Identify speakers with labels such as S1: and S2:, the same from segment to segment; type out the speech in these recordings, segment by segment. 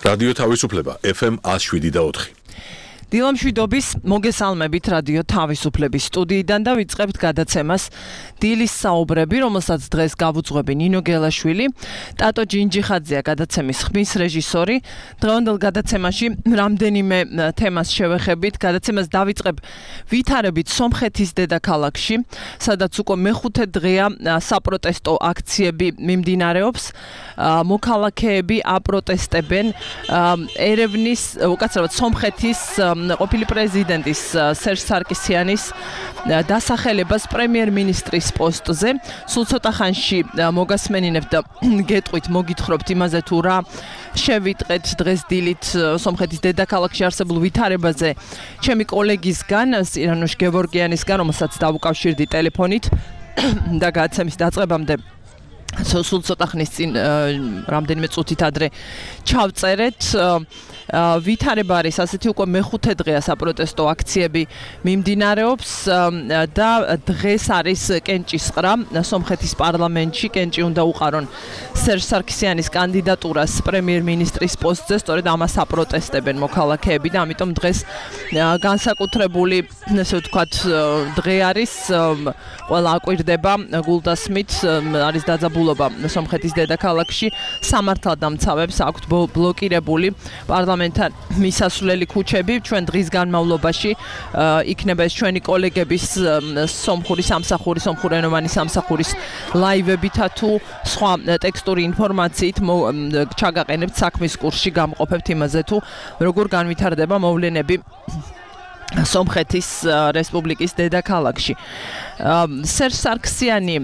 S1: რადიო თავისუფლება FM 107.4.
S2: დილამშვიდობის მოგესალმებით რადიო თავისუფლების სტუდიიდან და ვიწყებთ გადაცემას დილის საუბრები, რომელსაც დღეს გავუძღვები ნინო გელაშვილი, ტატო ჯინჯიხაძეა გადაცემის ხმის რეჟისორი. დღევანდელ გადაცემაში რამდენიმე თემას შევეხებით. გადაცემას დავიწყებ ვითარებით სომხეთის დედაქალაქში, სადაც უკვე მეხუთე დღეა საპროტესტო აქციები მიმდინარეობს. მოქალაქეები აპროტესტებენ ერევნის, უკაცრავად სომხეთის ყოფილი პრეზიდენტის სერჟ სარკისიანის დასახელებას პრემიერ-მინისტრის პოსტზე. სულ ცოტა ხანში მოგასმენინებთ და გეტყვით, მოგითხრობთ იმაზე თუ რა შევიტყეთ დღეს დილით სომხეთის დედაქალაქში არსებულ ვითარებაზე ჩემი კოლეგისგან, სირანუშ გევორგიანისგან, რომელსაც დავუკავშირდი ტელეფონით და გადაცემის დაწყებამდე სულ ცოტა ხნის წინ რამდენიმე წუთით ადრე ჩავწერეთ. ვითარება არის ასეთი უკვე მეხუთე დღეა საპროტესტო აქციები მიმდინარეობს და დღეს არის კენჭისყრა სომხეთის პარლამენტში. კენჭი უნდა უყარონ სერჟ სარკისიანის კანდიდატურას პრემიერ-მინისტრის პოსტზე, სწორედ ამას აპროტესტებენ მოქალაქეები და ამიტომ დღეს განსაკუთრებული, ესე ვთქვათ, დღე არის. ყველა აკვირდება გულდასმით, არის დაძაბულობა სომხეთის დედაქალაქში. სამართალდამცავებს აქვთ ბლოკირებული პარლამენტთან მისასვლელი ქუჩები. ჩვენ დღის განმავლობაში იქნება ეს ჩვენი კოლეგების სომხური სამსახური, სომხურენოვანი სამსახურის ლაივებითა თუ სხვა ტექსტური ინფორმაციით ჩაგაყენებთ საქმის კურსში, გამყოფებთ იმაზე თუ როგორ განვითარდება მოვლენები სომხეთის რესპუბლიკის დედაქალაქში. სერჟ სარკისიანი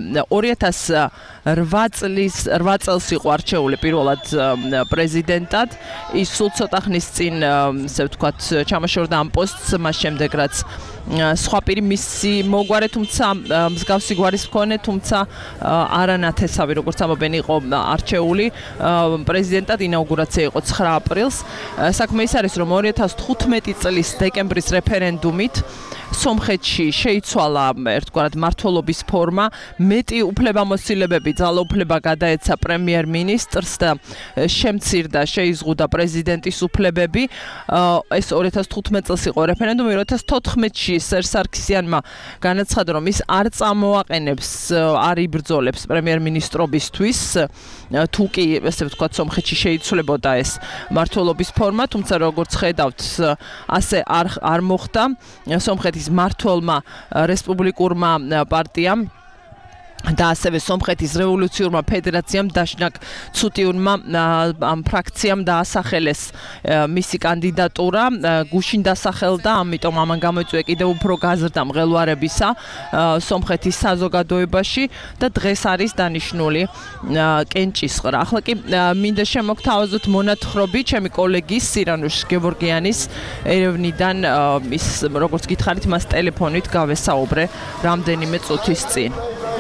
S2: 2008 წელს იყო არჩეული პირველად პრეზიდენტად. ის სულ ცოტა ხნის წინ, ესე ვთქვათ, ჩამოშორდა ამ პოსტს, მას შემდეგ რაც სხვა პირი მისი მოგვარე, თუმცა მსგავსი გვარის მქონე, თუმცა არანათესავი, როგორც ამბობენ, იყო არჩეული პრეზიდენტად. ინაუგურაცია იყო 9 აპრილს. საქმე ის არის, რომ 2015 წლის დეკემბრის რეფერენდუმით სომხეთში შეიცვალა ერთგვარად მმართველობის ფორმა. მეტი უფლებამოსილებები, ძალაუფლება გადაეცა პრემიერ-მინისტრს და შემცირდა, შეიზღუდა პრეზიდენტის უფლებები. ეს 2015 წელს იყო რეფერენდუმი. 2014-ში სერჟ სარკისიანმა განაცხადა, რომ ის არ წამოაყენებს, არ იბრძოლებს პრემიერ-მინისტრობისთვის, თუ კი, ესე ვთქვათ, სომხეთში შეიცვლებოდა ეს მმართველობის ფორმა, თუმცა როგორც ხედავთ, ასე არ მოხდა. სომხეთის მმართველმა რესპუბლიკურმა პარტიამ და ასევე სომხეთის რევოლუციურმა ფედერაციამ დაშნაკ ცუტიუნმა ამ ფრაქციამ დაასახელეს მისი კანდიდატურა, გუშინ დასახელდა, ამიტომ ამან გამოიწვია კიდევ უფრო გაზრდა მღელვარებისა სომხეთის საზოგადოებაში და დღეს არის დანიშნული კენჭისყრა. ახლა კი მინდა შემოგთავაზოთ მონათხრობი ჩემი კოლეგის სირანუშ გევორგიანის ერევნიდან. ის, როგორც გითხარით, მას ტელეფონით გავესაუბრე რამდენიმე წუთის წინ.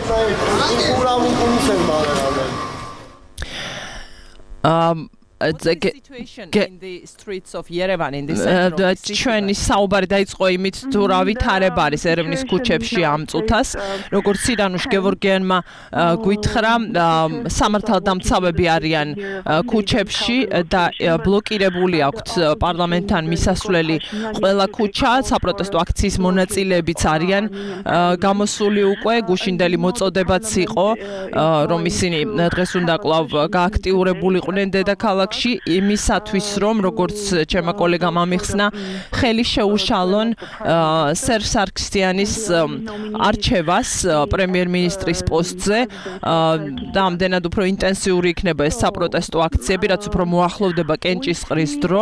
S2: ჩვენი საუბარი დაიწყო იმით, თუ რა ვითარება არის ერევნის ქუჩებში ამ წუთას. როგორც სირანუშ გევორგიანმა გვითხრა, სამართალდამცავები არიან ქუჩებში და ბლოკირებული აქვთ პარლამენტთან მისასვლელი ყველა ქუჩა. საპროტესტო აქციის მონაწილეებიც არიან გამოსული უკვე. გუშინდელი მოწოდებაც იყო, რომ ისინი დღეს უნდა კვლავ გააქტიურებულიყვნენ დედაქალაქში იმისათვის, რომ როგორც ჩემმა კოლეგამ ამიხსნა, ხელი შეუშალონ სერჟ სარკისიანის არჩევას პრემიერ-მინისტრის პოსტზე და ამდენად უფრო ინტენსიური იქნება ეს საპროტესტო აქციები, რაც უფრო მოახლოვდება კენჭისყრის დრო.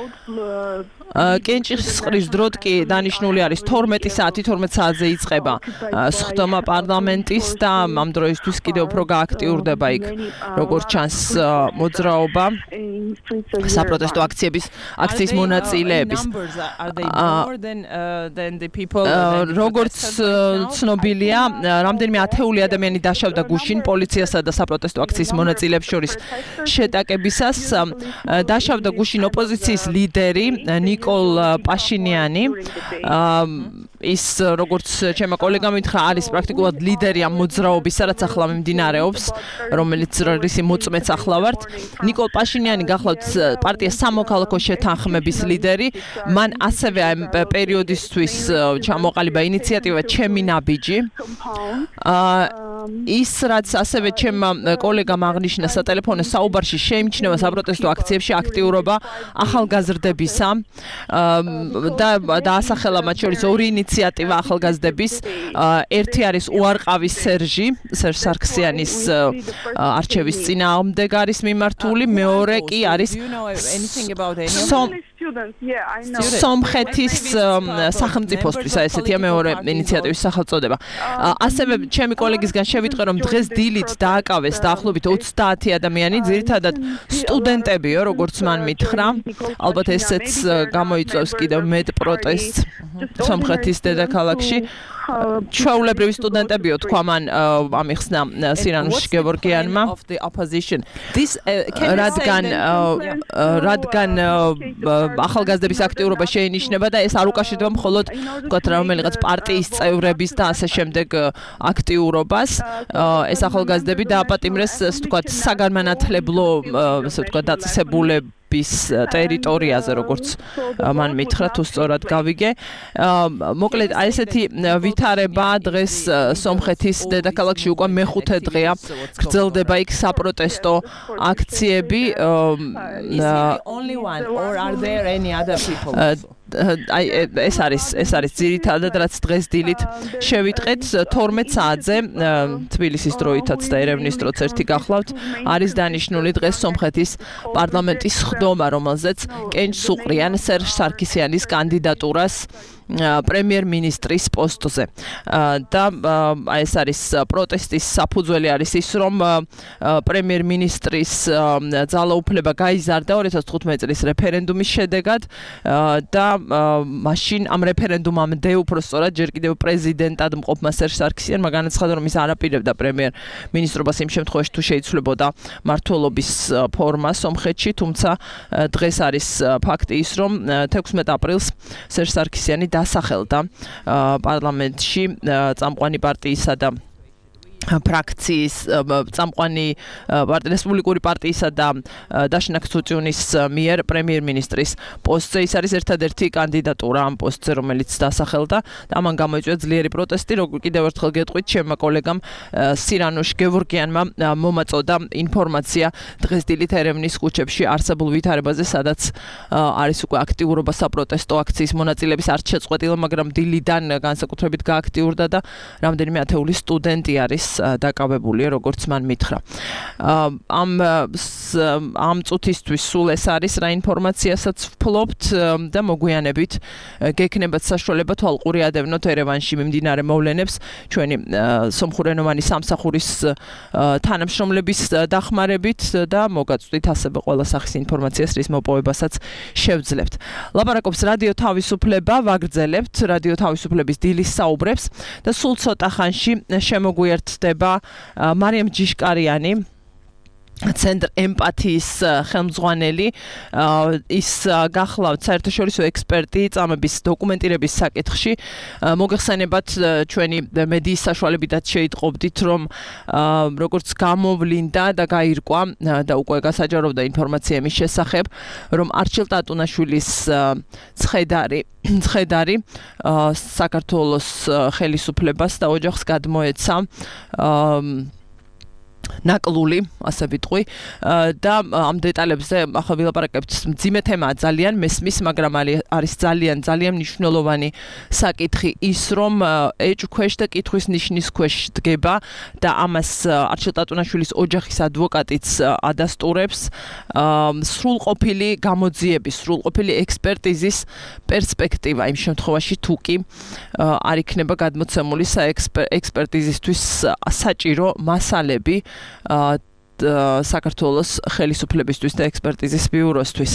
S2: კენჭისყრის დროდ კი დანიშნული არის 12 საათი, 12 საათზე იწყება სხდომა პარლამენტის და ამ დროისთვის კიდევ უფრო გააქტიურდება იქ, როგორც ჩანს, მოძრაობა საპროტესტო აქციის მონაწილეების. როგორც ცნობილია, რამდენიმე ათეული ადამიანი დაშავდა გუშინ პოლიციასა და საპროტესტო აქციის მონაწილეებს შორის შეტაკებისას. დაშავდა გუშინ ოპოზიციის ლიდერი ნიკ ნიკოლ პაშინიანი ის როგორც ჩემმა კოლეგამ ითხრა არის პრაქტიკულად ლიდერი ამ მოძრაობისა რაც ახლა მიმდინარეობს რომელიც რისი მოწმეც ახლა ვართ ნიკოლ პაშინიანი გახლავთ პარტიას სამოქალაქო შეთანხმების ლიდერი მან ასევე ამ პერიოდისთვის ჩამოყალიბა ინიციატივა ჩემი ნაბიჯი ის რაც ასევე ჩემმა კოლეგამ აღნიშნა სატელეფონო საუბარში შეიმჩნევა საპროტესტო აქციებში აქტიურობა ახალგაზრდებისა და დაასახელა მათ შორის ორი ინიციატივა ახალგაზრდების ერთი არის უარყავის სერჟ სარქსიანის არჩევის წინააღმდეგ არის მიმართული მეორე კი არის სომხეთის სახელმწიფოსთვის ესეთია მეორე ინიციატივის სახელწოდება ასევე ჩემი კოლეგისგან შევიტყვე რომ დღეს დილით დააკავეს დაახლოებით 30 ადამიანი ძირითადად სტუდენტებიო როგორც მან მითხრა ალბათ ესეც გამოიწვევს კიდევ მეტ პროტესტს სომხეთის დედაქალაქში ჩვეულებრივი სტუდენტებიო თქვა მან ამიხსნა სირანუш გევორგიანმა რადგან ახალგაზრდების აქტიურობა შეინიშნება და ეს არ უკავშირდება მხოლოდ ვთქვათ რომელიღაც პარტიის წევრების და ასე შემდეგ აქტიურობას ეს ახალგაზრდები დააპატიმრეს ვთქვათ საგანმანათლებლო ასე ვთქვათ დაწესებულების ტერიტორიაზე როგორც მან მითხრა თუ სწორად გავიგე მოკლედ აი ესეთი ვითარება დღეს სომხეთის დედაქალაქში უკვე მეხუთე დღეა გრძელდება იქ საპროტესტო აქციები აი ეს არის ძირითადად რაც დღეს დილით შევიტყეთ 12 საათზე თბილისის დროითაც და ერევნის დროც ერთი გახლავთ არის დანიშნული დღეს სომხეთის პარლამენტის ხდომა რომელზეც კენჭ სუყრიან სერჟ სარქისიანის კანდიდატურას პრემიერ-მინისტრის პოსტზე და ეს არის პროტესტის საფუძველი არის ის რომ პრემიერ-მინისტრის ძალაუფლება გაიზარდა 2015 წლის რეფერენდუმის შედეგად და მაშინ ამ რეფერენდუმამდე უფრო სწორად ჯერ კიდევ პრეზიდენტად მყოფმა სერჟ სარქისიანმა განაცხადა რომ ის არ აპირებდა პრემიერ-მინისტრობას იმ შემთხვევაში თუ შეიცვლებოდა მმართველობის ფორმა სომხეთში თუმცა დღეს არის ფაქტი ის რომ 16 აპრილს სერჟ სარქისიანი დასახელდა პარლამენტში წამყვანი პარტიისა და ფრაქციის წამყვანი რესპუბლიკური პარტიისა და დაშნაკ ცუწიუნის მიერ პრემიერ-მინისტრის პოსტზე ის არის ერთადერთი კანდიდატურა ამ პოსტზე რომელიც დასახელდა და ამან გამოიწვია ძლიერი პროტესტი როგორ კიდევ ერთხელ გეტყვით ჩემმა კოლეგამ სირანუш გევორგიანმა მომაწოდა ინფორმაცია დღეს დილით ერევნის ქუჩებში არსებულ ვითარებაზე სადაც არის უკვე აქტიურობა საპროტესტო აქციის მონაწილეების არ შეწყვეტილა მაგრამ დილიდან განსაკუთრებით გააქტიურდა და რამდენიმე ათეული სტუდენტი არის დაკავებულია როგორც მან მითხრა ამ წუთისთვის სულ ეს არის რა ინფორმაციასაც ვფლობთ და მოგვიანებით გექნებათ საშუალება თვალყური ადევნოთ ერევანში მიმდინარე მოვლენებს ჩვენი სომხურენოვანი სამსახურის თანამშრომლების დახმარებით და მოგაწვდით ასევე ყველა სახის ინფორმაციას რის მოპოვებასაც შევძლებთ ლაპარაკობს რადიო თავისუფლება ვაგრძელებთ რადიო თავისუფლების დილის საუბრებს და სულ ცოტა ხანში შემოგვიერთდება მარიამ ჯიშკარიანი ცენტრ ემპათიის ხელმძღვანელი ის გახლავთ საერთაშორისო ექსპერტი წამების დოკუმენტირების საკითხში მოგეხსენებათ ჩვენი მედიის საშუალებითაც შეიტყობდით რომ როგორც გამოვლინდა და გაირკვა და უკვე გასაჯაროვდა ინფორმაცია იმის შესახებ რომ არჩილ ტატუნაშვილის ცხედარი საქართველოს ხელისუფლებას და ოჯახს გადმოეცა ნაკლული, ასე ვიტყვი და ამ დეტალებზე ახლა ვილაპარაკებთ მძიმე თემაა ძალიან მესმის, მაგრამ არის ძალიან მნიშვნელოვანი საკითხი ის რომ ეჭქვეშ და კითხვის ნიშნის ქვეშ დგება და ამას არჩილ ტატუნაშვილის ოჯახის ადვოკატიც ადასტურებს სრულყოფილი გამოძიების, სრულყოფილი ექსპერტიზის პერსპექტივა იმ შემთხვევაში თუ კი არ იქნება გადმოცემული ექსპერტიზისთვის საჭირო მასალები საქართველოს ხელისუფლებისთვის და ექსპერტიზის ბიუროსთვის.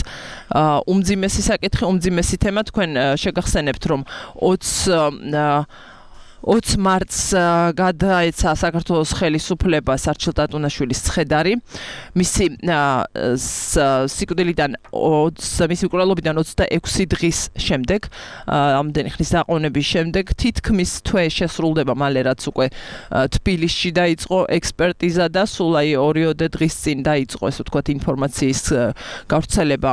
S2: უმძიმესი საკითხი, უმძიმესი თემა თქვენ შეგახსენებთ რომ 20 20 მარტს გადაეცა საქართველოს ხელისუფლებას არჩილ ტატუნაშვილის ცხედარი. მისი სიკვდილიდან მისი მკვლელობიდან 26 დღის შემდეგ, ამდენი ხნის დაყოვნების შემდეგ, თითქმის თვე შესრულდება მალე, რაც უკვე თბილისში დაიწყო ექსპერტიზა და სულ 2 დღის წინ დაიწყო, ესე ვთქვათ, ინფორმაციის გავრცელება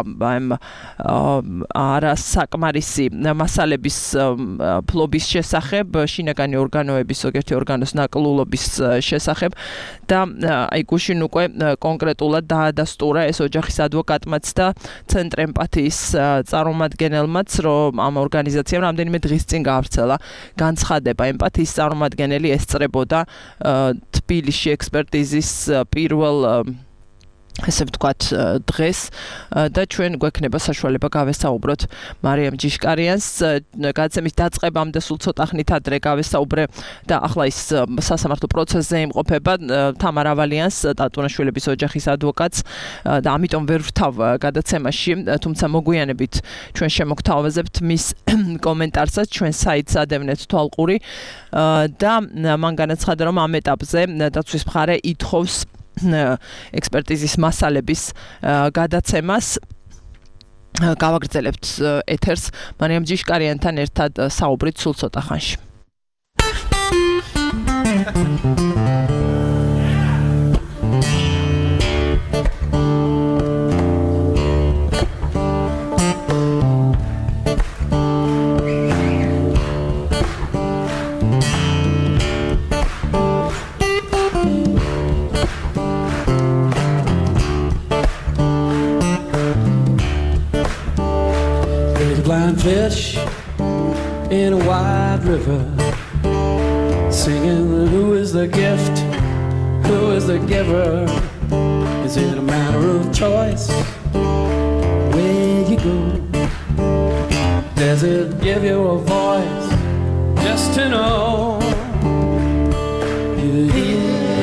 S2: არასაკმარისი მასალების ფლობის შესახებ, შინაგანი ორგანოების ზოგიერთი ორგანოს ნაკლულობის შესახებ და აი გუშინ უკვე კონკრეტულად დაადასტურა ეს ოჯახის ადვოკატმაც და ცენტრ ემპათიის წარმომადგენელმაც, რომ ამ ორგანიზაციამ რამდენიმე დღის წინ გაავრცელა განცხადება. ემპათიის წარმომადგენელი ესწრებოდა თბილისში ექსპერტიზის პირველ ესე ვთქვათ დღეს და ჩვენ გვექნება საშუალება გავესაუბროთ მარიამ ჯიშკარიანს. გადაცემის დაწყებამდე სულ ცოტა ხნით ადრე გავესაუბრე და ახლა ის სასამართლო პროცესზე იმყოფება თამარ ავალიანს, ტატუნაშვილების ოჯახის ადვოკატს და ამიტომ ვერ ვთავ გადაცემაში, თუმცა მოგვიანებით ჩვენ შემოგთავაზებთ მის კომენტარსაც ჩვენ საიტს ადევნეთ თვალყური და მან განაცხადა, რომ ამ ეტაპზე დაცვის მხარე ითხოვს ექსპერტიზის მასალების გადაცემას. გავაგრძელებთ ეთერს მარიამ ჯიშკარიანთან ერთად საუბრით სულ ცოტა ხანში.
S3: Blind fish in a wide river, singing, who is the gift, who is the giver? Is it a matter of choice where you go? Does it give you a voice just to know you're here?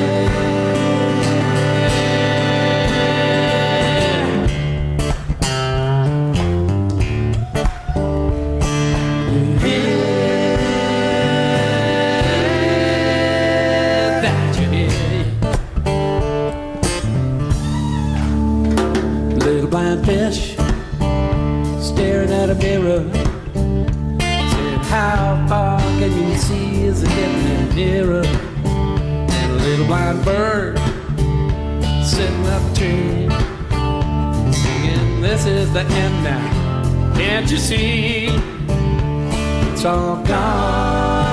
S3: Blind fish staring at a mirror, said, how far can you see? Is it getting nearer? And a little blind bird sitting up a tree, singing, this is the end now, can't you see? It's all gone.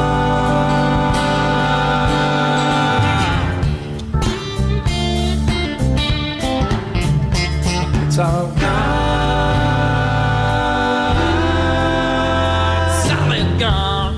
S3: It's all gone, solid gone.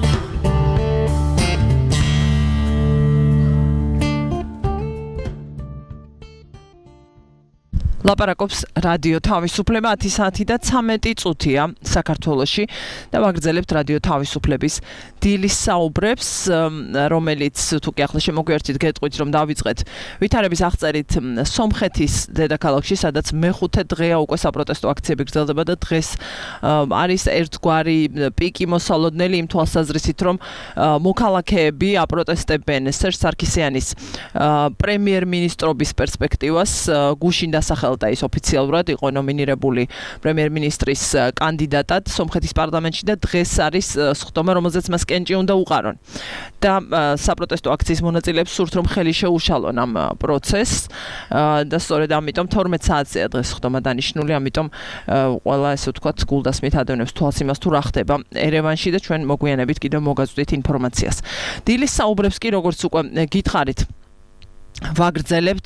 S2: ლაპარაკობს რადიო თავისუფლება 10 საათი და 13 წუთია საქართველოში და ვაგრძელებთ რადიო თავისუფლების დილის საუბრებს, რომელიც თუ კი ახლა შემოგვიერთით გეტყვით, რომ დავიწყეთ ვითარების აღწერით სომხეთის დედაქალაქში, სადაც მე-5 დღეა უკვე საპროტესტო აქციები გრძელდება და დღეს არის ერთგვარი პიკი მოსალოდნელი იმ თვალსაზრისით, რომ მოქალაქეები აპროტესტებენ სერჟ სარქისიანის პრემიერ-მინისტრობის პერსპექტივას. გუშინ დასახელდა ის ოფიციალურად, იყო ნომინირებული პრემიერ-მინისტრის კანდიდატად სომხეთის პარლამენტში და დღეს არის სხდომა, რომელზეც მას კენჭი უნდა უყარონ. და საპროტესტო აქციის მონაწილეებს სურთ, რომ ხელი შეუშალონ ამ პროცესს და სწორედ ამიტომ 12 საათზეა დღეს სხდომა დანიშნული, ამიტომ ყველა ესე ვთქვათ გულდასმით ადევნებს თვალს იმას თუ რა ხდება ერევანში და ჩვენ მოგვიანებით კიდევ მოგაწვდით ინფორმაციას. დილის საუბრებს კი როგორც უკვე გითხარით ვაგრძელებთ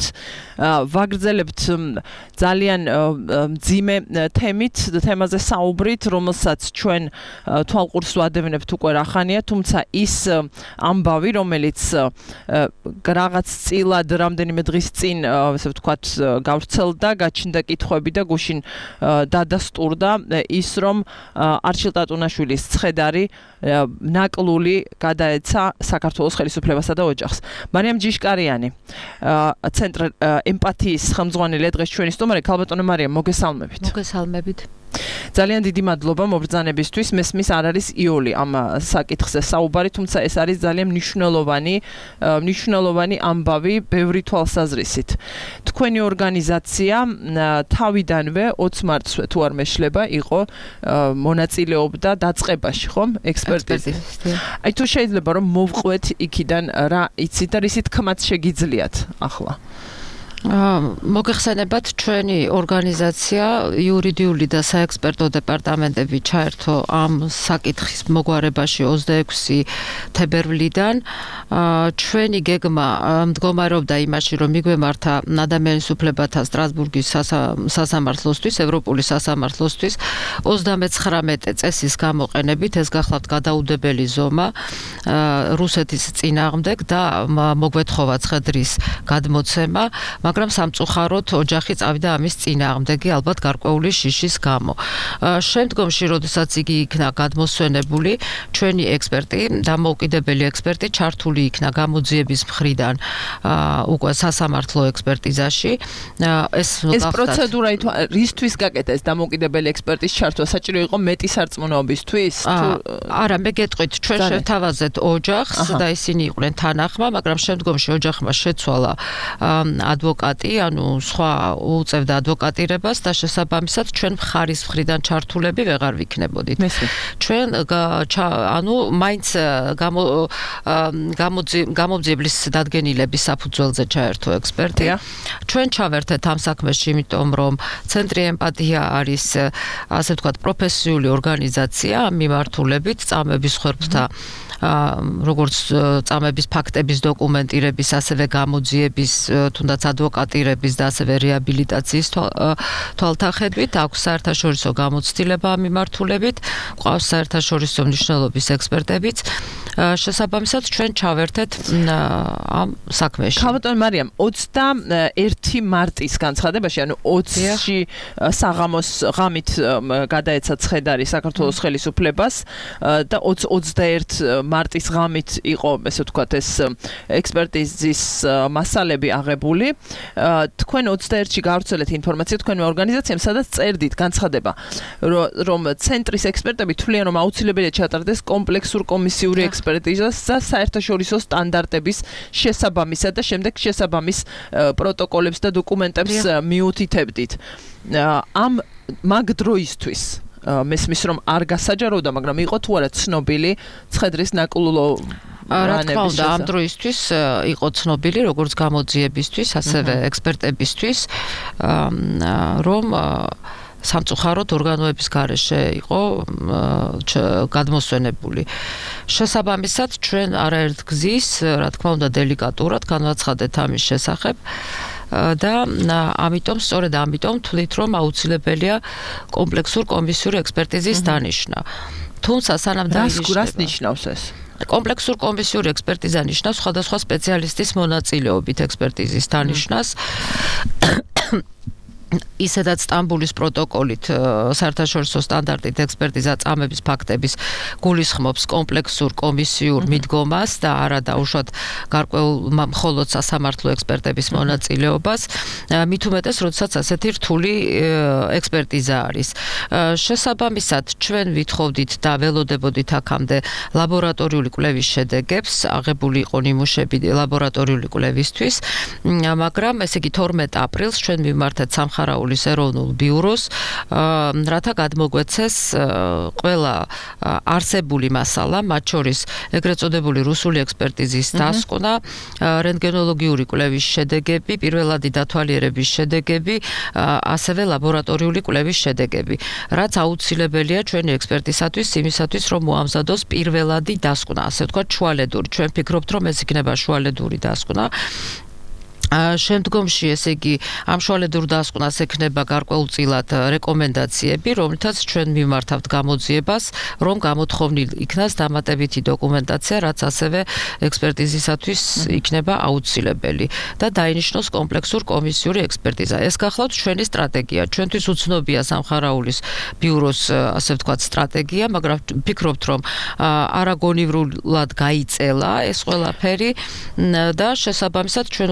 S2: ძალიან მძიმე თემაზე საუბრით, რომელსაც ჩვენ თვალყურს ვადევნებთ უკვე რახანია, თუმცა ის ამბავი, რომელიც რაღაც წილად რამდენიმე დღის წინ, ასე ვთქვათ, გავრცელდა, გაჩნდა კითხვები და გუშინ დადასტურდა ის, რომ არჩილ ტატუნაშვილის ცხედარი ნაკლული გადაეცა საქართველოს ხელისუფლებასა და ოჯახს. მარიამ ჯიშკარიანი, ცენტრ ემპათიის ხელმძღვანელი დღეს ჩვენი სტუმარი. ქალბატონო მარიამ, მოგესალმებით.
S4: მოგესალმებით.
S2: ძალიან დიდი მადლობა მობრძანებისთვის. მესმის არ არის იოლი ამ საკითხზე საუბარი, თუმცა ეს არის ძალიან მნიშვნელოვანი ამბავი ბევრი თვალსაზრისით. თქვენი ორგანიზაცია თავიდანვე 20 მარტსვე თუ არ მეშლება იყო მონაწილეობდა დაწყებაში, ხომ? ექსპერტიზით. აი თუ შეიძლება რომ მოვყვეთ იქიდან რა იცით და რისი თქმაც შეგიძლიათ ახლა.
S4: მოგეხსენებათ ჩვენი ორგანიზაცია იურიდიული და საექსპერტო დეპარტამენტები ჩაერთო ამ საკითხის მოგვარებაში 26 თებერვლიდან. ჩვენი გეგმა მდგომარეობდა იმაში, რომ მიგვემართა ადამიანის უფლებათა სტრასბურგის სასამართლოსთვის, ევროპული სასამართლოსთვის 39 წესის გამოყენებით, ეს გახლავთ გადაუდებელი ზომა რუსეთის წინააღმდეგ და მოგვეთხოვა ცხედრის გადმოცემა, მაგრამ სამწუხაროდ ოჯახი წავიდა ამის წინააღმდეგი ალბათ გარკვეული შიშის გამო. შემდგომში, როდესაც იგი იქნა გადმოსვენებული, ჩვენი ექსპერტი, დამოუკიდებელი ექსპერტი ჩართული იქნა გამოძიების მხრიდან უკვე სასამართლო ექსპერტიზაში. ეს
S2: პროცედურა რისთვის გაკეთეს დამოუკიდებელი ექსპერტის ჩართვა? საჭირო იყო მეტი სარწმუნოებისთვის?
S4: არა, მე გეტყვით, ჩვენ შევთავაზეთ ოჯახს და ისინი იყვნენ თანახმა, მაგრამ შემდგომში ოჯახმა შეცვალა ადვოკატი, ანუ სხვა უწევდა ადვოკატირებას და შესაბამისად ჩვენ მხარის მხრიდან ჩართულები ვეღარ ვიქნებოდით. ჩვენ ანუ მაინც გამოძიების დადგენილების საფუძველზე ჩაერთო ექსპერტი. ჩვენ ჩავერთეთ ამ საქმეში, იმიტომ რომ ცენტრი ემპათია არის ასე ვთქვათ პროფესიული ორგანიზაცია მიმართულებით წამების ხერხთა როგორც წამების ფაქტების დოკუმენტირების, ასევე გამოძიების, თუნდაც ადვოკატირების და ასევე რეაბილიტაციის თვალთახედვით აქვს საერთაშორისო გამოცდილება ამ მიმართულებით, ყავს საერთაშორისო მნიშვნელობის ექსპერტებიც. შესაბამისად ჩვენ ჩავერთეთ ამ საქმეში.
S2: ხავატონ მარიამ, 21 მარტის განცხადებაში, ანუ 20-ში საღამოს ღამით გადაეცა ცხედარი საქართველოს ხელისუფლებას და 21 მარტის ღამით იყო, ესე ვთქვათ, ეს ექსპერტიზის მასალები აღებული. თქვენ 21-ში გავრცელეთ ინფორმაცია თქვენმა ორგანიზაციამ, სადაც წერდით განცხადება, რომ ცენტრის ექსპერტები თვლიან, რომ აუცილებელია ჩატარდეს კომპლექსურ კომისიური ექსპერტიზა საერთაშორისო სტანდარტების შესაბამისად და შემდეგ შესაბამის პროტოკოლებს და დოკუმენტებს მიუთითებდით. ამ მაგ დროისთვის მესმის რომ არ გასაჯაროდა, მაგრამ იყო თუ არა ცნობილი ცხედრის ნაკლულო
S4: რა თქმა უნდა, ამ დროისთვის იყო ცნობილი როგორც გამოძიებისთვის, ასევე ექსპერტებისთვის, რომ სამწუხაროდ ორგანოების გარეშე იყო გადმოსვენებული. შესაბამისად, ჩვენ არაერთ გზის, რა თქმა უნდა, დელიკატურად განვაცხადეთ ამის შესახებ. და სწორედ ამიტომ თვლით, რომ აუცილებელია კომპლექსურ კომისიური ექსპერტიზის დანიშნა. თუმცა სანამ
S2: რას ნიშნავს ეს?
S4: კომპლექსურ კომისიური ექსპერტიზა ნიშნავს სხვადასხვა სპეციალისტის მონაწილეობით ექსპერტიზის დანიშნას. ისედაც სტამბულის პროტოკოლით საერთაშორისო სტანდარტით ექსპერტიზა წამების ფაქტების გულისხმობს კომპლექსურ კომისიურ მიდგომას და არა დაუშვათ გარკვეულ მხოლოდ სასამართლო ექსპერტების მონაწილეობას, მით უმეტეს, როდესაც ასეთი რთული ექსპერტიზა არის. შესაბამისად, ჩვენ ვითხოვდით და ველოდებოდით აქამდე ლაბორატორიული კვლევის შედეგებს, აღებული იყო ნიმუშები ლაბორატორიული კვლევისთვის, მაგრამ ესე იგი 12 აპრილს ჩვენ მიმართეთ სამხარაულის ეროვნულ ბიუროს, რათა გადმოგვეცეს ყველა არსებული მასალა, მათ შორის ეგრეთ წოდებული რუსული ექსპერტიზის დასკვნა, რენტგენოლოგიური კვლევის შედეგები, პირველადი დათვალიერების შედეგები, ასევე ლაბორატორიული კვლევის შედეგები, რაც აუცილებელია ჩვენი ექსპერტისათვის, იმისათვის, რომ მოამზადოს პირველადი დასკვნა, ასე ვთქვათ, შუალედური. ჩვენ ფიქრობთ, რომ ეს იქნება შუალედური დასკვნა. შემდგომში, ესე იგი, ამ შუალედურ დასკვნას ექნება გარკვეულწილად რეკომენდაციები, რომლითაც ჩვენ მიმართავთ გამოძიებას, რომ გამოთხოვნილ იქნას დამატებითი დოკუმენტაცია, რაც ასევე ექსპერტიზისათვის იქნება აუცილებელი და დაინიშნოს კომპლექსურ კომისიური ექსპერტიზა. ეს გახლავთ ჩვენი სტრატეგია. ჩვენთვის უცნობია სამხარაულის ბიუროს, ასე ვთქვათ, სტრატეგია, მაგრამ ვფიქრობთ, რომ არაგონივრულად გაიწელა ეს ყველაფერი და შესაბამისად ჩვენ უკვე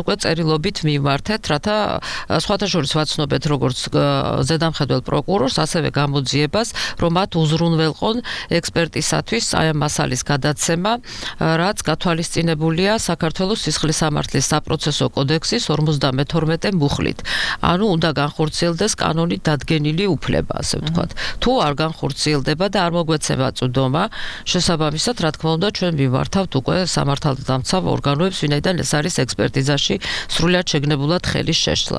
S4: განხილობით მივმართეთ, რათა სხვათა შორის ვაცნობეთ როგორც ზედამხედველ პროკურორს, ასევე გამოძიებას, რომ მათ უზრუნველყონ ექსპერტისათვის აი ამ მასალის გადაცემა, რაც გათვალისწინებულია საქართველოს სისხლის სამართლის საპროცესო კოდექსის 52 მუხლით. ანუ უნდა განხორციელდეს კანონით დადგენილი უფლება, ასე ვთქვათ. თუ არ განხორციელდება და არ მოგვეცემა წვდომა, შესაბამისად, რა თქმა უნდა, ჩვენ მივმართავთ უკვე სამართალდამცავ ორგანოებს, ვინაიდან ეს არის ექსპერტიზაში სრულად შეგნებულად ხელის შეშლა.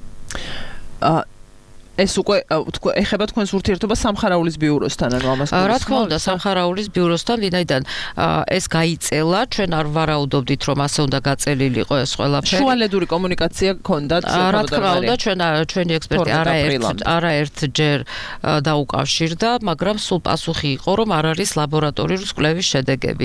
S2: ეს უკვე ეხება თქვენს ურთიერთობას სამხარაულის ბიუროსთან, ანუ ამას
S4: რა თქმა უნდა, სამხარაულის ბიუროსთან, ვინაიდან ეს გაიწელა, ჩვენ არ ვარაუდობდით, რომ ასე უნდა გაწელილი იყო ეს ყველაფერი.
S2: შუალედური კომუნიკაცია გქონდათ,
S4: რა თქმა უნდა, ჩვენი ექსპერტი არაერთჯერ დაუკავშირდა, მაგრამ სულ პასუხი იყო, რომ არ არის ლაბორატორიული კვლევის შედეგები.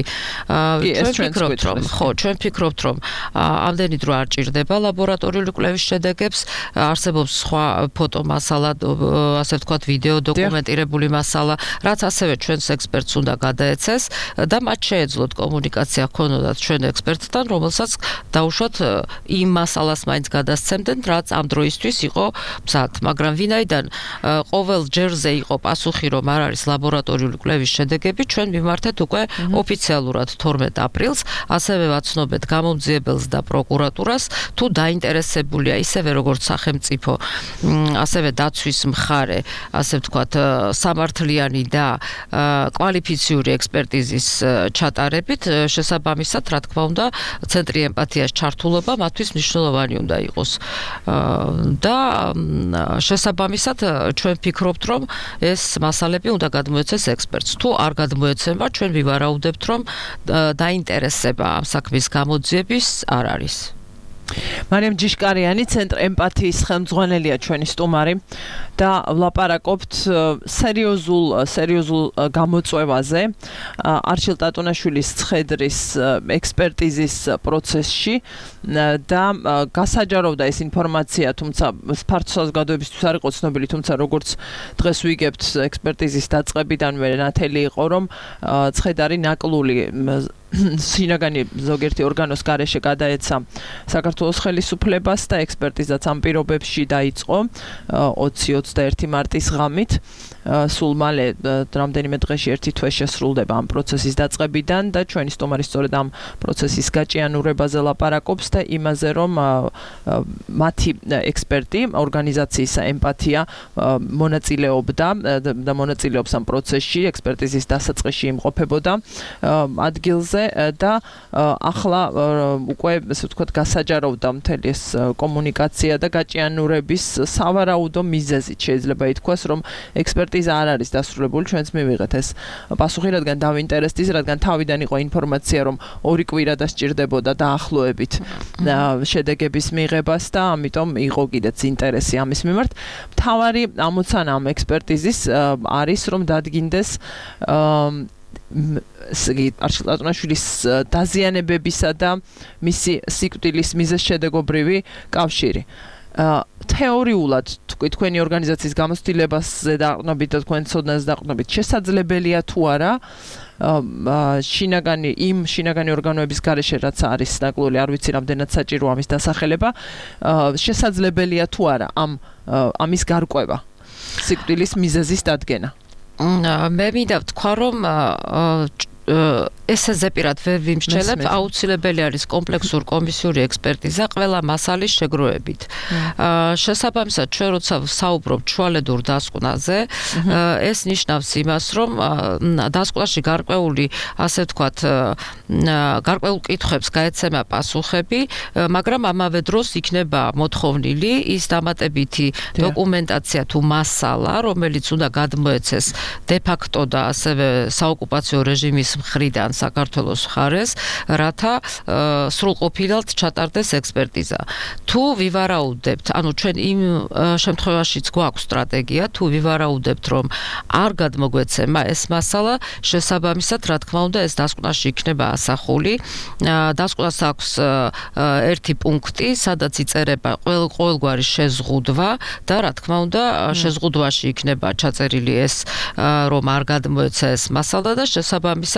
S4: ჩვენ ვფიქრობთ, რომ ამდენი დრო არ ჭირდება ლაბორატორიული კვლევის შედეგებს, არსებობს სხვა ფოტომასალა, ასე ვთქვათ, ვიდეო დოკუმენტირებული მასალა, რაც ასევე ჩვენს ექსპერტს უნდა გადაეცეს და მათ შეეძლოთ კომუნიკაცია ჰქონოდათ ჩვენ ექსპერტთან, რომელსაც დაუშვათ იმ მასალას მაინც გადასცემდნენ, რაც ამ დროისთვის იყო მზად, მაგრამ ვინაიდან ყოველ ჯერზე იყო პასუხი, რომ არ არის ლაბორატორიული კვლევის შედეგები, ჩვენ მიმართეთ უკვე ოფიციალურად 12 აპრილს, ასევე ვაცნობეთ გამომძიებელს და პროკურატურას, თუ დაინტერესებულია ისევე როგორც სახელმწიფო, ასევე დაცვის მხარე, ასე ვთქვათ, სამართლიანი და კვალიფიციური ექსპერტიზის ჩატარებით, შესაბამისად, რა თქმა უნდა, ცენტრი ემპათიას ჩართულობა მათთვის მნიშვნელოვანი უნდა იყოს. და შესაბამისად, ჩვენ ვფიქრობთ, რომ ეს მასალები უნდა გადმოეცეს ექსპერტს. თუ არ გადმოეცემა, ჩვენ ვივარაუდებთ, რომ დაინტერესება ამ საქმის გამოძიების არ არის.
S2: მარიამ ჯიშკარიანი, ცენტრ ემპათიის ხელმძღვანელია ჩვენი სტუმარი და ვლაპარაკობთ სერიოზულ გამოწვევაზე არჩილ ტატონაშვილის ცხედრის ექსპერტიზის პროცესში და გასაჯაროვდა ეს ინფორმაცია, თუმცა ფართო საზოგადოებისთვის არ იყო ცნობილი, თუმცა როგორც დღეს ვიგებთ ექსპერტიზის დაწყებიდანვე ნათელი იყო, რომ ცხედარი ნაკლული შინაგანი ზოგიერთი ორგანოს გარეშე გადაეცა საქართველოს ხელისუფლებას და ექსპერტიზაც ამ პირობებში დაიწყო 20-21 მარტის ღამით. სულ მალე რამდენიმე დღეში ერთი თვე შესრულდება ამ პროცესის დაწყებიდან და ჩვენი სტუმარი სწორედ ამ პროცესის გაჭიანურებაზე ლაპარაკობს და იმაზე, რომ მათი ექსპერტი ორგანიზაციის ემპათია მონაწილეობდა და მონაწილეობს ამ პროცესში, ექსპერტიზის დასაწყისში იმყოფებოდა ადგილზე და ახლა უკვე ასე ვთქვათ გასაჯაროვდა მთელი ეს კომუნიკაცია და გაჭიანურების სავარაუდო მიზეზით შეიძლება ითქვას, რომ ექსპერტიზა არ არის დასრულებული, ჩვენც მივიღეთ ეს პასუხი, რადგან დავინტერესდით, რადგან თავიდან იყო ინფორმაცია, რომ 2 კვირა დასჭირდებოდა დაახლოებით შედეგების მიღებას და ამიტომ იყო კიდეც ინტერესი ამის მიმართ. მთავარი ამოცანა ამ ექსპერტიზის არის, რომ დადგინდეს არჩილ ტატონაშვილის დაზიანებებისა და მისი სიკვდილის მიზეზშედეგობრივი კავშირი. თეორიულად თქვენი ორგანიზაციის გამოცდილებაზე დაყრდნობით და თქვენ ცოდნაზე დაყრდნობით შესაძლებელია თუ არა შინაგანი ორგანოების გარეშე, რაც არის ნაკლული, არ ვიცი რამდენად საჭირო ამის დასახელება, შესაძლებელია თუ არა ამის გარკვევა, სიკვდილის მიზეზის დადგენა.
S4: მე მინდა ვთქვა, რომ ესე ზეპირად ვერ ვიმსჯელებ, აუცილებელი არის კომპლექსური კომისიური ექსპერტიზა ყველა მასალის შეგროვებით. შესაბამისად, ჩვენ როცა საუბრობთ შუალედურ დასკვნაზე, ეს ნიშნავს იმას, რომ დასკვნაში გარკვეული, ასე ვთქვათ, გარკვეულ კითხვებს გაეცემა პასუხები, მაგრამ ამავე დროს იქნება მოთხოვნილი ის დამატებითი დოკუმენტაცია თუ მასალა, რომელიც უნდა გადმოეცეს დე-ფაქტო და ასევე საოკუპაციო რეჟიმის მხრიდან საქართველოს მხარეს, რათა სრულყოფილად ჩატარდეს ექსპერტიზა. თუ ვივარაუდებთ, ანუ ჩვენ იმ შემთხვევაშიც გვაქვს სტრატეგია, თუ ვივარაუდებთ, რომ არ გადმოგვეცემა ეს მასალა, შესაბამისად, რა თქმა უნდა, ეს დასკვნაში იქნება ასახული. დასკვნას აქვს ერთი პუნქტი, სადაც იწერება ყოველგვარი შეზღუდვა და რა თქმა უნდა, შეზღუდვაში იქნება ჩაწერილი ეს, რომ არ გადმოეცა ეს მასალა და შესაბამისად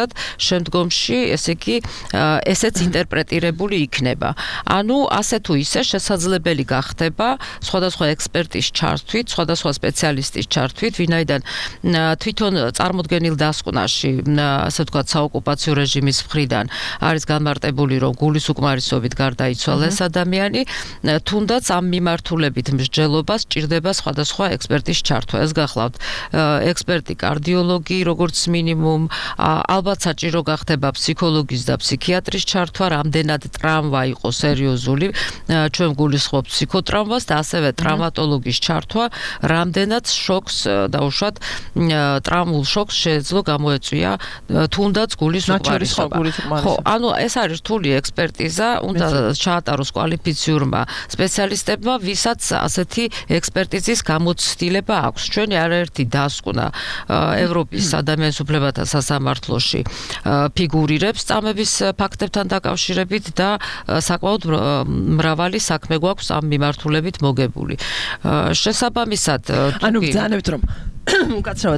S4: შესაბამისად შემდგომში ესე იგი ესეც ინტერპრეტირებული იქნება. ანუ ასე თუ ისე შესაძლებელი გახდება სხვადასხვა ექსპერტის ჩართვით, სხვადასხვა სპეციალისტის ჩართვით, ვინაიდან თვითონ წარმოდგენილ დასკვნაში, ასე ვთქვათ, საოკუპაციო რეჟიმის მხრიდან არის განმარტებული, რომ გულის უკმარისობით გარდაიცვალა ეს ადამიანი, თუნდაც ამ მიმართულებით მსჯელობას ჭირდება სხვადასხვა ექსპერტის ჩართვა. ეს გახლავთ ექსპერტი კარდიოლოგი, როგორც მინიმუმ, ალბათ საჭირო გახდება ფსიქოლოგის და ფსიქიატრის ჩართვა, რამდენად ტრავმა იყო სერიოზული, ჩვენ გულისხმობთ ფსიქოტრაუმას და ასევე ტრავმატოლოგის ჩართვა, რამდენად შოკს დაუშვათ ტრავმულ შოკს შეეძლო გამოეწვია თუნდაც გულის უკმარისობა. ხო, ანუ ეს არის რთული ექსპერტიზა, უნდა ჩაატაროს კვალიფიციურმა სპეციალისტებმა, ვისაც ასეთი ექსპერტიზის გამოცდილება აქვს. ჩვენი არაერთი დასკვნა ევროპის ადამიანის უფლებათა სასამართლოში ფიგურირებს წამების ფაქტებთან დაკავშირებით და საკმაოდ მრავალი საქმე გვაქვს ამ მიმართულებით მოგებული. შესაბამისად,
S2: ანუ ბრძანებთ, რომ უკაცრავად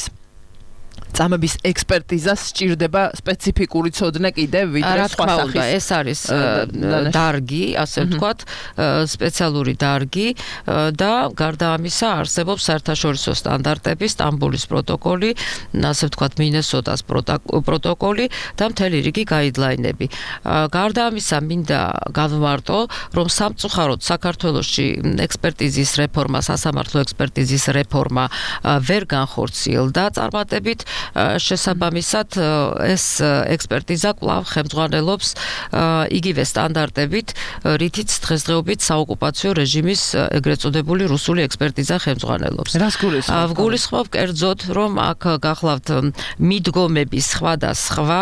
S2: წამების ექსპერტიზას სჭირდება სპეციფიკური ცოდნა კიდევ ვიდრე სხვა სახის.
S4: ეს არის დარგი, ასე ვთქვათ, სპეციალური დარგი და გარდა ამისა არსებობს საერთაშორისო სტანდარტები, სტამბოლის პროტოკოლი, ასე ვთქვათ, მინესოტას პროტოკოლი და მთელი რიგი გაიდლაინები. გარდა ამისა მინდა გავმარტო, რომ სამწუხაროდ საქართველოში ექსპერტიზის რეფორმა, სასამართლო ექსპერტიზის რეფორმა ვერ განხორციელდა წარმატებით. შესაბამისად ეს ექსპერტიზა კვლავ ხელმძღვანელობს იგივე სტანდარტებით, რითიც დღესდღეობით საოკუპაციო რეჟიმის ეგრეთ წოდებული რუსული ექსპერტიზა ხელმძღვანელობს.
S2: რას გულისხმობ?
S4: გულისხმობ კერძოდ, რომ აქ გახლავთ მიდგომების სხვადასხვა,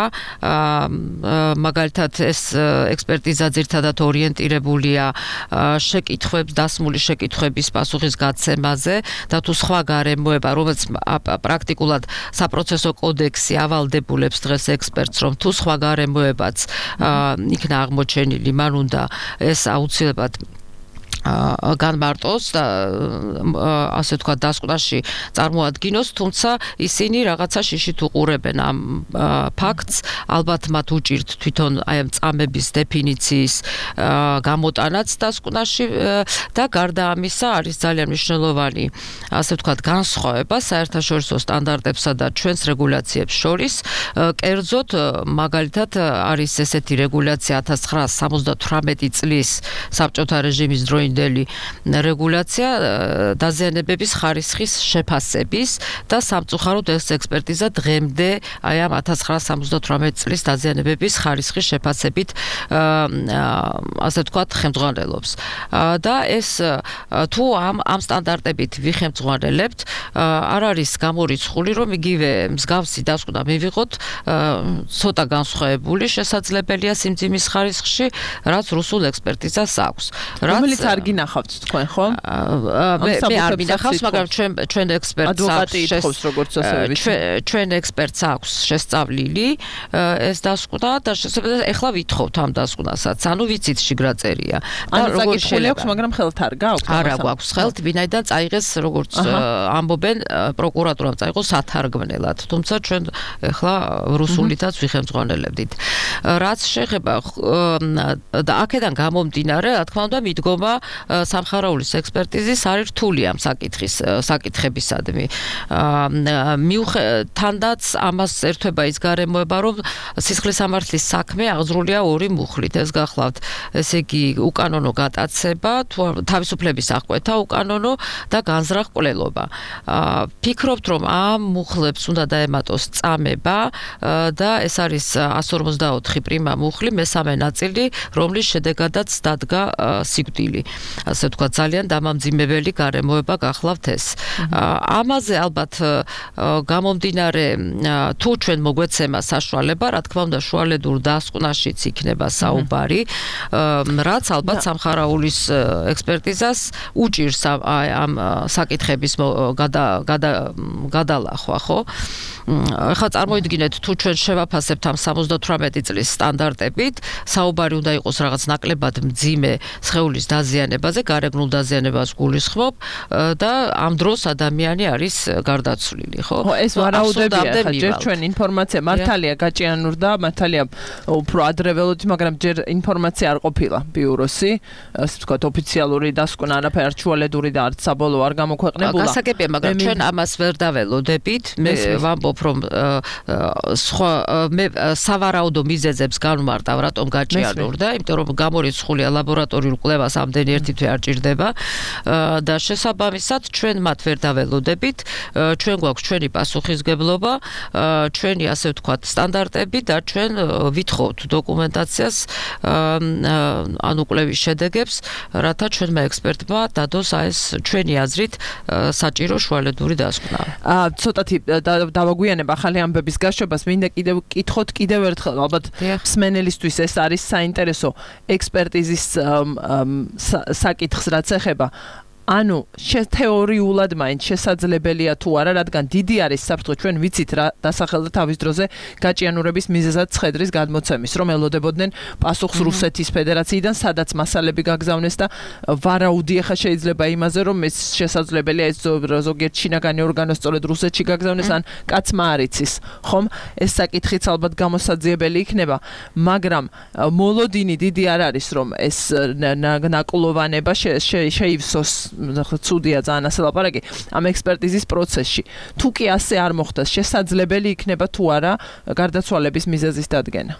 S4: მაგალითად ეს ექსპერტიზა ძირთადად ორიენტირებულია შეკითხვებს, დასმული შეკითხვების პასუხის გაცემაზე და თუ სხვა გარემოება, რომელიც პრაქტიკულად საპროცესო კოდექსი ავალდებულებს დღეს ექსპერტს, რომ თუ სხვა გარემოებაც იქნა აღმოჩენილი, მან უნდა ეს აუცილებლად განმარტოს და ასე ვთქვათ დასკვნაში წარმოადგინოს, თუმცა ისინი რაღაცა შიშით უყურებენ ამ ფაქტს, ალბათ მათ უჭირთ თვითონ აი ამ წამების დეფინიციის გამოტანაც დასკვნაში და გარდა ამისა არის ძალიან მნიშვნელოვანი, ასე ვთქვათ, განსხვავება საერთაშორისო სტანდარტებსა და ჩვენს რეგულაციებს შორის. კერძოდ, მაგალითად, არის ესეთი რეგულაცია 1978 წლის საბჭოთა რეჟიმის დროინდელი რეგულაცია დაზიანებების ხარისხის შეფასების და სამწუხაროდ ეს ექსპერტიზა დღემდე აი ამ 1978 წლის დაზიანებების ხარისხის შეფასებით ასე ვთქვათ ხელმძღვანელობს. და ეს თუ ამ სტანდარტებით ვიხელმძღვანელებთ, არ არის გამორიცხული, რომ იგივე მსგავსი დასკვნა მივიღოთ ცოტა განსხვავებული შესაძლებელია სიმძიმის ხარისხში, რაც რუსულ ექსპერტიზას აქვს.
S2: რომელიც არ გინახავთ თქვენ, ხო?
S4: მე არ მინახავს, მაგრამ ჩვენ ექსპერტს
S2: ადვოკატი ითხოვს, როგორც ასევე ვიცი.
S4: ჩვენ ექსპერტს აქვს შესწავლილი ეს დასკვნა და შესაძლოა ეხლა ვითხოვთ ამ დასკვნასაც. ანუ ვიცით შიგრაწერია.
S2: და როგორ შეიძლება, მაგრამ ხელთ არ გააქვთ?
S4: არა გვაქვს ხელთ, ვინაიდან წაიღეს, როგორც ამბობენ, პროკურატურამ წაიღო სათარგმნელად. თუმცა ჩვენ ეხლა რუსულითაც ვიხელმძღვანელებდით. რაც შეეხება და აქედან გამომდინარე, რა თქმა უნდა, მიდგომა სამხარაულის ექსპერტიზის არის რთული ამ საკითხებისადმი. თანდაც ამას ერთვება ის გარემოება, რომ სისხლის სამართლის საქმე აღძრულია ორი მუხლით. ეს გახლავთ, ესე იგი, უკანონო გატაცება, თავისუფლების აღკვეთა უკანონო და განზრახ კვლელობა. ფიქრობთ, რომ ამ მუხლებს უნდა დაემატოს წამება და ეს არის 154 პრიმა მუხლი, მესამე ნაწილი, რომლის შედეგადაც დადგა სიკვდილი. ასე ვთქვათ, ძალიან დამამძიმებელი გარემოება გახლავთ ეს. ამაზე ალბათ გამომდინარე, თუ ჩვენ მოგვეცემა საშუალება, რა თქმა უნდა, შუალედურ დასკვნაშიც იქნება საუბარი, რაც ალბათ სამხარაულის ექსპერტიზას უჭირს ამ საკითხების გადალახვა, ხო? ხა წარმოიდგინეთ, თუ ჩვენ შევაფასებთ ამ 78 წლის სტანდარტებით, საუბარი უნდა იყოს რაღაც ნაკლებად მძიმე სხეულის დაზიანების დაზიანებაზე, გარეგნულ დაზიანებას გულისხმობ და ამ დროს ადამიანი არის გარდაცვლილი, ხო?
S2: ეს ვარაუდებია, ხა ჯერ ჩვენ ინფორმაცია მართალია გაჭიანურდა, მართალია უფრო ადრე ველოდით, მაგრამ ჯერ ინფორმაცია არ ყოფილა ბიუროსი, ასე ვთქვათ, ოფიციალური დასკვნა არაფერ არჩუალედური და არც საბოლოო არ გამოქვეყნებულა.
S4: გასაგებია, მაგრამ ჩვენ ამას ვერ დაველოდებით. მე ვამბობ, რომ სხვა მე სავარაუდო მიზეზებს განვმარტავ, რატომ გაჭიანურდა, იმიტომ რომ გამორიცხულია ლაბორატორიულ კვლევას ამდენი ერთი თვე არ ჭირდება და შესაბამისად ჩვენ მათ ვერ დაველოდებით. ჩვენ გვაქვს ჩვენი პასუხისგებლობა, ჩვენი ასე ვთქვათ სტანდარტები და ჩვენ ვითხოვთ დოკუმენტაციას ანუ კვლევის შედეგებს, რათა ჩვენმა ექსპერტმა დადოს ეს ჩვენი აზრით საჭირო შუალედური დასკვნა.
S2: ცოტათი დავაგვიანებ ახალი ამბების გაშვებას, მინდა კიდევ კითხოთ კიდევ ერთხელ, ალბათ მსმენელისთვის ეს არის საინტერესო ექსპერტიზის საკითხს რაც ეხება. ანუ თეორიულად მაინც შესაძლებელია თუ არა, რადგან დიდი არის საფრთხე, ჩვენ ვიცით რა დასახელდა თავის დროზე გაჭიანურების მიზეზად ცხედრის გადმოცემის, რომ ელოდებოდნენ პასუხს რუსეთის ფედერაციიდან, სადაც მასალები გაგზავნეს და ვარაუდი ახლა შეიძლება იმაზე, რომ ეს შესაძლებელია ეს ზოგიერთ შინაგანი ორგანო სწორედ რუსეთში გაგზავნეს ან კაცმა არ იცის, ხომ? ეს საკითხიც ალბათ გამოსაძიებელი იქნება, მაგრამ მოლოდინი დიდი არ არის, რომ ეს ნაკლოვანება შეივსოს ცუდია ძალიან ასე ლაპარაკი ამ ექსპერტიზის პროცესში. თუ კი ასე არ მოხდეს, შესაძლებელი იქნება თუ არა გარდაცვალების მიზეზის დადგენა.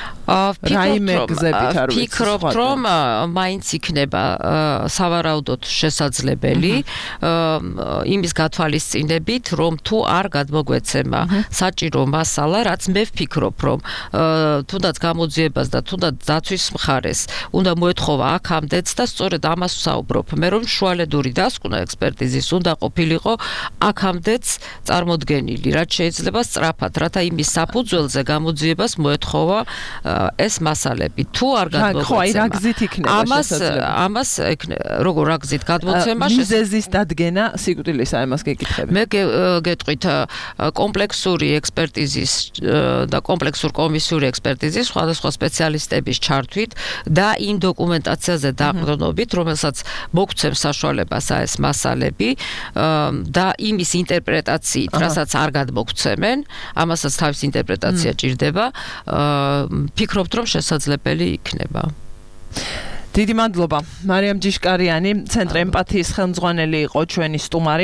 S4: ფიქრობ, რომ მაინც იქნება სავარაუდოდ შესაძლებელი იმის გათვალისწინებით, რომ თუ არ გადმოგვეცემა საჭირო მასალა, რაც მე ვფიქრობ, რომ თუნდაც გამოძიებას და თუნდაც დაცვის მხარეს უნდა მოეთხოვა აქამდეც და სწორედ ამას ვსაუბრობ. მე რომ შუალედური დასკვნა ექსპერტიზის უნდა ყოფილიყო აქამდეც წარმოდგენილი, რაც შეიძლება სწრაფად, რათა იმის საფუძველზე გამოძიებას მოეთხოვა ეს მასალები. თუ არ გადმოგვეცემა.
S2: ხო, აი რა გზით იქნება შესაძლებელი.
S4: ამას როგორ რა გზით გადმოცემა
S2: მიზეზის დადგენა სიკვდილის ამას გეკითხები.
S4: მე გეტყვით კომპლექსური ექსპერტიზის და კომპლექსურ კომისიური ექსპერტიზის სხვადასხვა სპეციალისტების ჩართვით და იმ დოკუმენტაციაზე დაყრდნობით, რომელსაც მოგცემს საშუალებას ეს მასალები და იმის ინტერპრეტაციით, რასაც არ გადმოგცემენ, ამასაც თავის ინტერპრეტაცია ჭირდება, ფიქრობთ, რომ შესაძლებელი იქნება.
S2: დიდი მადლობა. მარიამ ჯიშკარიანი, ცენტრ ემპათიის ხელმძღვანელი იყო ჩვენი სტუმარი.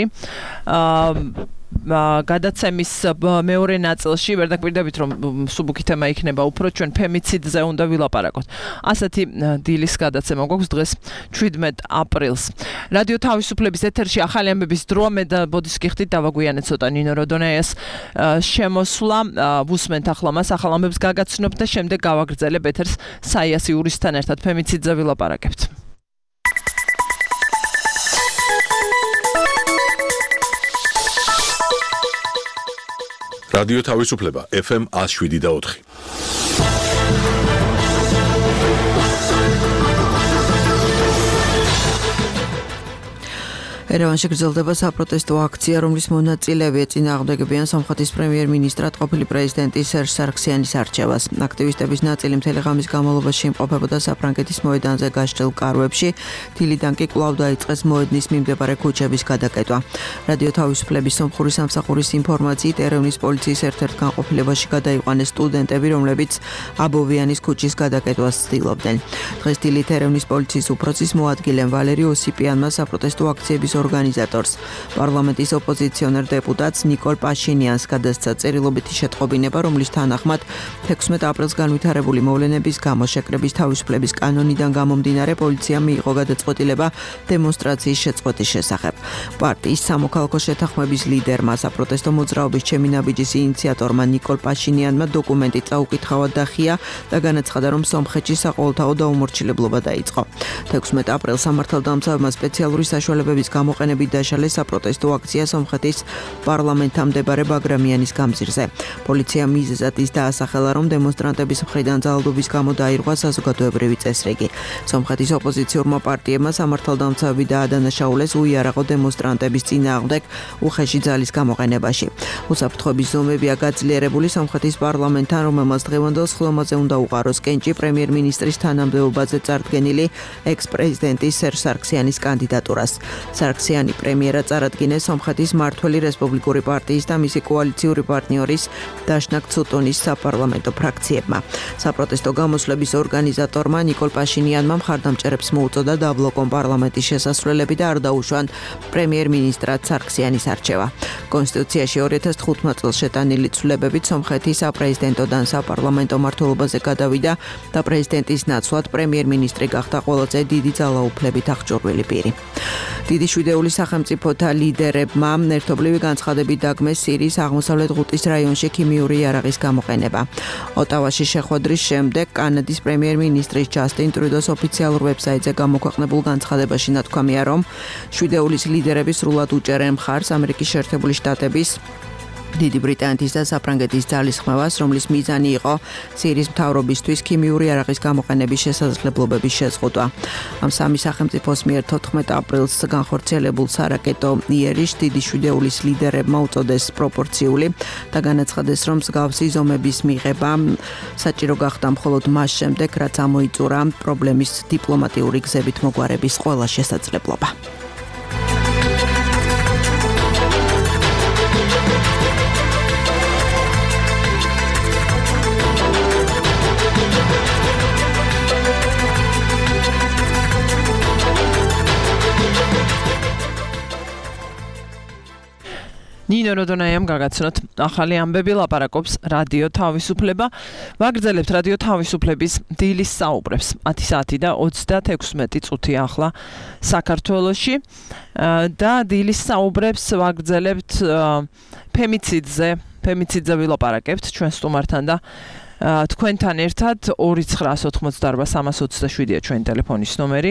S2: გადაცემის მეორე ნაწილში ვერ დაგვირდებით, რომ სუბუქი თემა იქნება უფრო ჩვენ ფემიციდზე უნდა ვილაპარაკოთ. ასეთი დილის გადაცემა გვაქვს დღეს 17 აპრილს. რადიო თავისუფლების ეთერში ახალი ამბების დროა, მე და ბოდიშ გიხდით დავაგვიანეთ ცოტა ნინო როდონეეს შემოსვლა, ვუსმენთ ახლა მას ახალ ამბებს გაგაცნობთ და შემდეგ გავაგრძელებ ეთერს საიას იურისთან ერთად ფემიციდზე ვილაპარაკებთ.
S1: რადიო თავისუფლება FM 107.4.
S5: ერევანში გრძელდება საპროტესტო აქცია, რომლის მონაწილეები ეწინააღმდეგებიან სომხეთის პრემიერ-მინისტრად ყოფილი პრეზიდენტი სერჟ სარქსიანის არჩევას. აქტივისტების ნაწილი მთელი ღამის განმავლობაში იმყოფებოდა საფრანგეთის მოედანზე გაშლილ კარვებში, დილიდან კი კვლავ დაიწყეს მოედნის მიმდებარე ქუჩების გადაკეტვა. რადიო თავისუფლების სომხური სამსახურის ინფორმაციით, ერევნის პოლიციის ერთ-ერთ განყოფილებაში გადაიყვანეს სტუდენტები, რომლებიც აბოვიანის ქუჩის გადაკეტვას ცდილობდნენ. დღეს დილით ერევნის პოლიციის უფროსის მოადგილემ ვალერი ოსიპიანმა საპროტესტო აქციების ორგანიზატორს, პარლამენტის ოპოზიციონერ დეპუტატს ნიკოლ პაშინიანს გადასცა წერილობითი შეტყობინება, რომლის თანახმად 16 აპრილს განვითარებული მოვლენების გამო შეკრების თავისუფლების კანონიდან გამომდინარე პოლიციამ მიიღო გადაწყვეტილება დემონსტრაციის შეწყვეტის შესახებ. პარტიის სამოქალაქო შეთანხმების ლიდერმა, საპროტესტო მოძრაობის ჩემი ნაბიჯის ინიციატორმა ნიკოლ პაშინიანმა დოკუმენტი წაუკითხავად დახია და განაცხადა, რომ სომხეთში საყოველთაო დაუმორჩილებლობა დაიწყო. 16 აპრილს სამართალდამცავებმა სპეციალური საშუალებების გამოყენება გამოყენებით დაშალეს საპროტესტო აქცია სომხეთის პარლამენტთან მდებარე ბაგრამიანის გამზირზე. პოლიცია მიზეზად ის დაასახელა, რომ დემონსტრანტების მხრიდან ძალადობის გამო დაირღვა საზოგადოებრივი წესრიგი. სომხეთის ოპოზიციურმა პარტიებმა სამართალდამცავები დაადანაშაულეს უიარაღო დემონსტრანტების წინააღმდეგ უხეში ძალის გამოყენებაში. უსაფრთხოების ზომებია გაძლიერებული სომხეთის პარლამენტთან, რომელმაც დღევანდელ სხდომაზე უნდა უყაროს კენჭი პრემიერ-მინისტრის თანამდებობაზე წარდგენილი ექს-პრეზიდენტის სერჟ სარქსიანის კანდიდატურას. სარქსიანი პრემიერად წარადგინეს სომხეთის მმართველი რესპუბლიკური პარტიის და მისი კოალიციური პარტნიორის დაშნაკ ცუტუნის საპარლამენტო ფრაქციებმა. საპროტესტო გამოსვლების ორგანიზატორმა ნიკოლ პაშინიანმა მხარდამჭერებს მოუწოდა დაბლოკონ პარლამენტის შესასვლელები და არ დაუშვან პრემიერ-მინისტრად სარქსიანის არჩევა. კონსტიტუციაში 2015 წელს შეტანილი ცვლილებებით სომხეთის საპრეზიდენტოდან საპარლამენტო მმართველობაზე გადავიდა და პრეზიდენტის ნაცვლად პრემიერ-მინისტრი გახდა ყველაზე დიდი ძალაუფლებით აღჭურვილი პირი. დიდი შვიდეულის სახელმწიფოთა ლიდერებმა ერთობლივი განცხადებით დაგმეს სირიის აღმოსავლეთ ღუტის რაიონში ქიმიური იარაღის გამოყენება. ოტავაში შეხვედრის შემდეგ კანადის პრემიერ-მინისტრის ჯასტინ ტრუდოს ოფიციალურ ვებსაიტზე გამოქვეყნებულ განცხადებაში ნათქვამია, რომ შვიდეულის ლიდერები სრულად უჭერენ მხარს ამერიკის შეერთებული შტატების დიდი ბრიტანეთის და საფრანგეთის ძალისხმევას, რომლის მიზანი იყო სირიის მთავრობისთვის ქიმიური იარაღის გამოყენების შესაძლებლობების შეზღუდვა. ამ სამი სახელმწიფოს მიერ 14 აპრილს განხორციელებულ სარაკეტო იერიშს დიდი შვიდეულის ლიდერებმა უწოდეს პროპორციული და განაცხადეს, რომ მსგავსი ზომების მიღება საჭირო გახდა მხოლოდ მას შემდეგ, რაც ამოიწურა პრობლემის დიპლომატიური გზებით მოგვარების ყველა შესაძლებლობა. ნინო როდონაიამ გაგაცნოთ ახალი ამბები ლაპარაკობს რადიო თავისუფლება. ვაგრძელებთ რადიო თავისუფლების დილის საუბრებს 10 საათი და 36 წუთი ახლა საქართველოში და დილის საუბრებს ვაგრძელებთ ფემიციდზე ვილაპარაკებთ ჩვენ სტუმართან და თქვენთან ერთად 2988327-ია ჩვენი ტელეფონის ნომერი.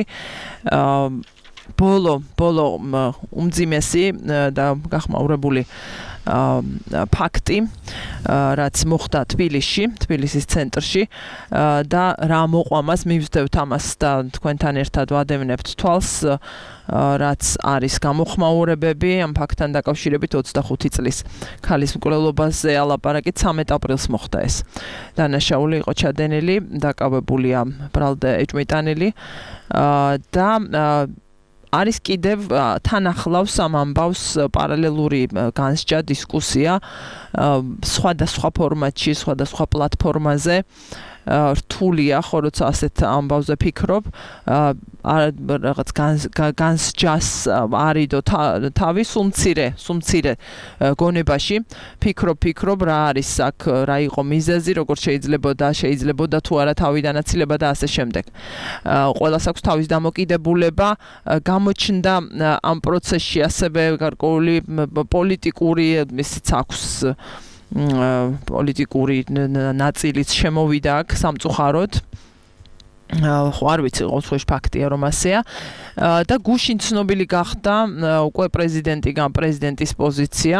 S5: ბოლო უმძიმესი და გახმაურებული ფაქტი, რაც მოხდა თბილისის ცენტრში და რა მოყვამას მივსდევთ ამას და თქვენთან ერთად ვადევნებთ თვალს, რაც არის გამოხმაურებები ამ ფაქტთან დაკავშირებით 25 წლის ქალის მკვლელობაზე ალაპარაკით 13 აპრილს მოხდა ეს. დანაშაული იყო ჩადენილი, დაკავებულია ბრალდე ეჭვმიტანილი და არის კიდევ თან ახლავს ამ ამბავს პარალელური განსჯა დისკუსია სხვადასხვა ფორმატში, სხვადასხვა პლატფორმაზე. რთულია, ხო, როცა ასეთ ამბავზე ფიქრობ, რაღაც განსჯას არიდო თავი სუმცირე გონებაში, ფიქრობ რა არის აქ, რა იყო მიზეზი, როგორ შეიძლებოდა თუ არა თავიდან აცილება და ასე შემდეგ. ყველას აქვს თავის დამოკიდებულება, გამოჩნდა ამ პროცესში ასევე გარკვეული პოლიტიკური ისიც აქვს პოლიტიკური ნაწილიც შემოვიდა აქ სამწუხაროდ. ხო არ ვიცი, ყოველთვის ფაქტია რომ ასეა და გუშინ ცნობილი გახდა უკვე პრეზიდენტის პოზიცია,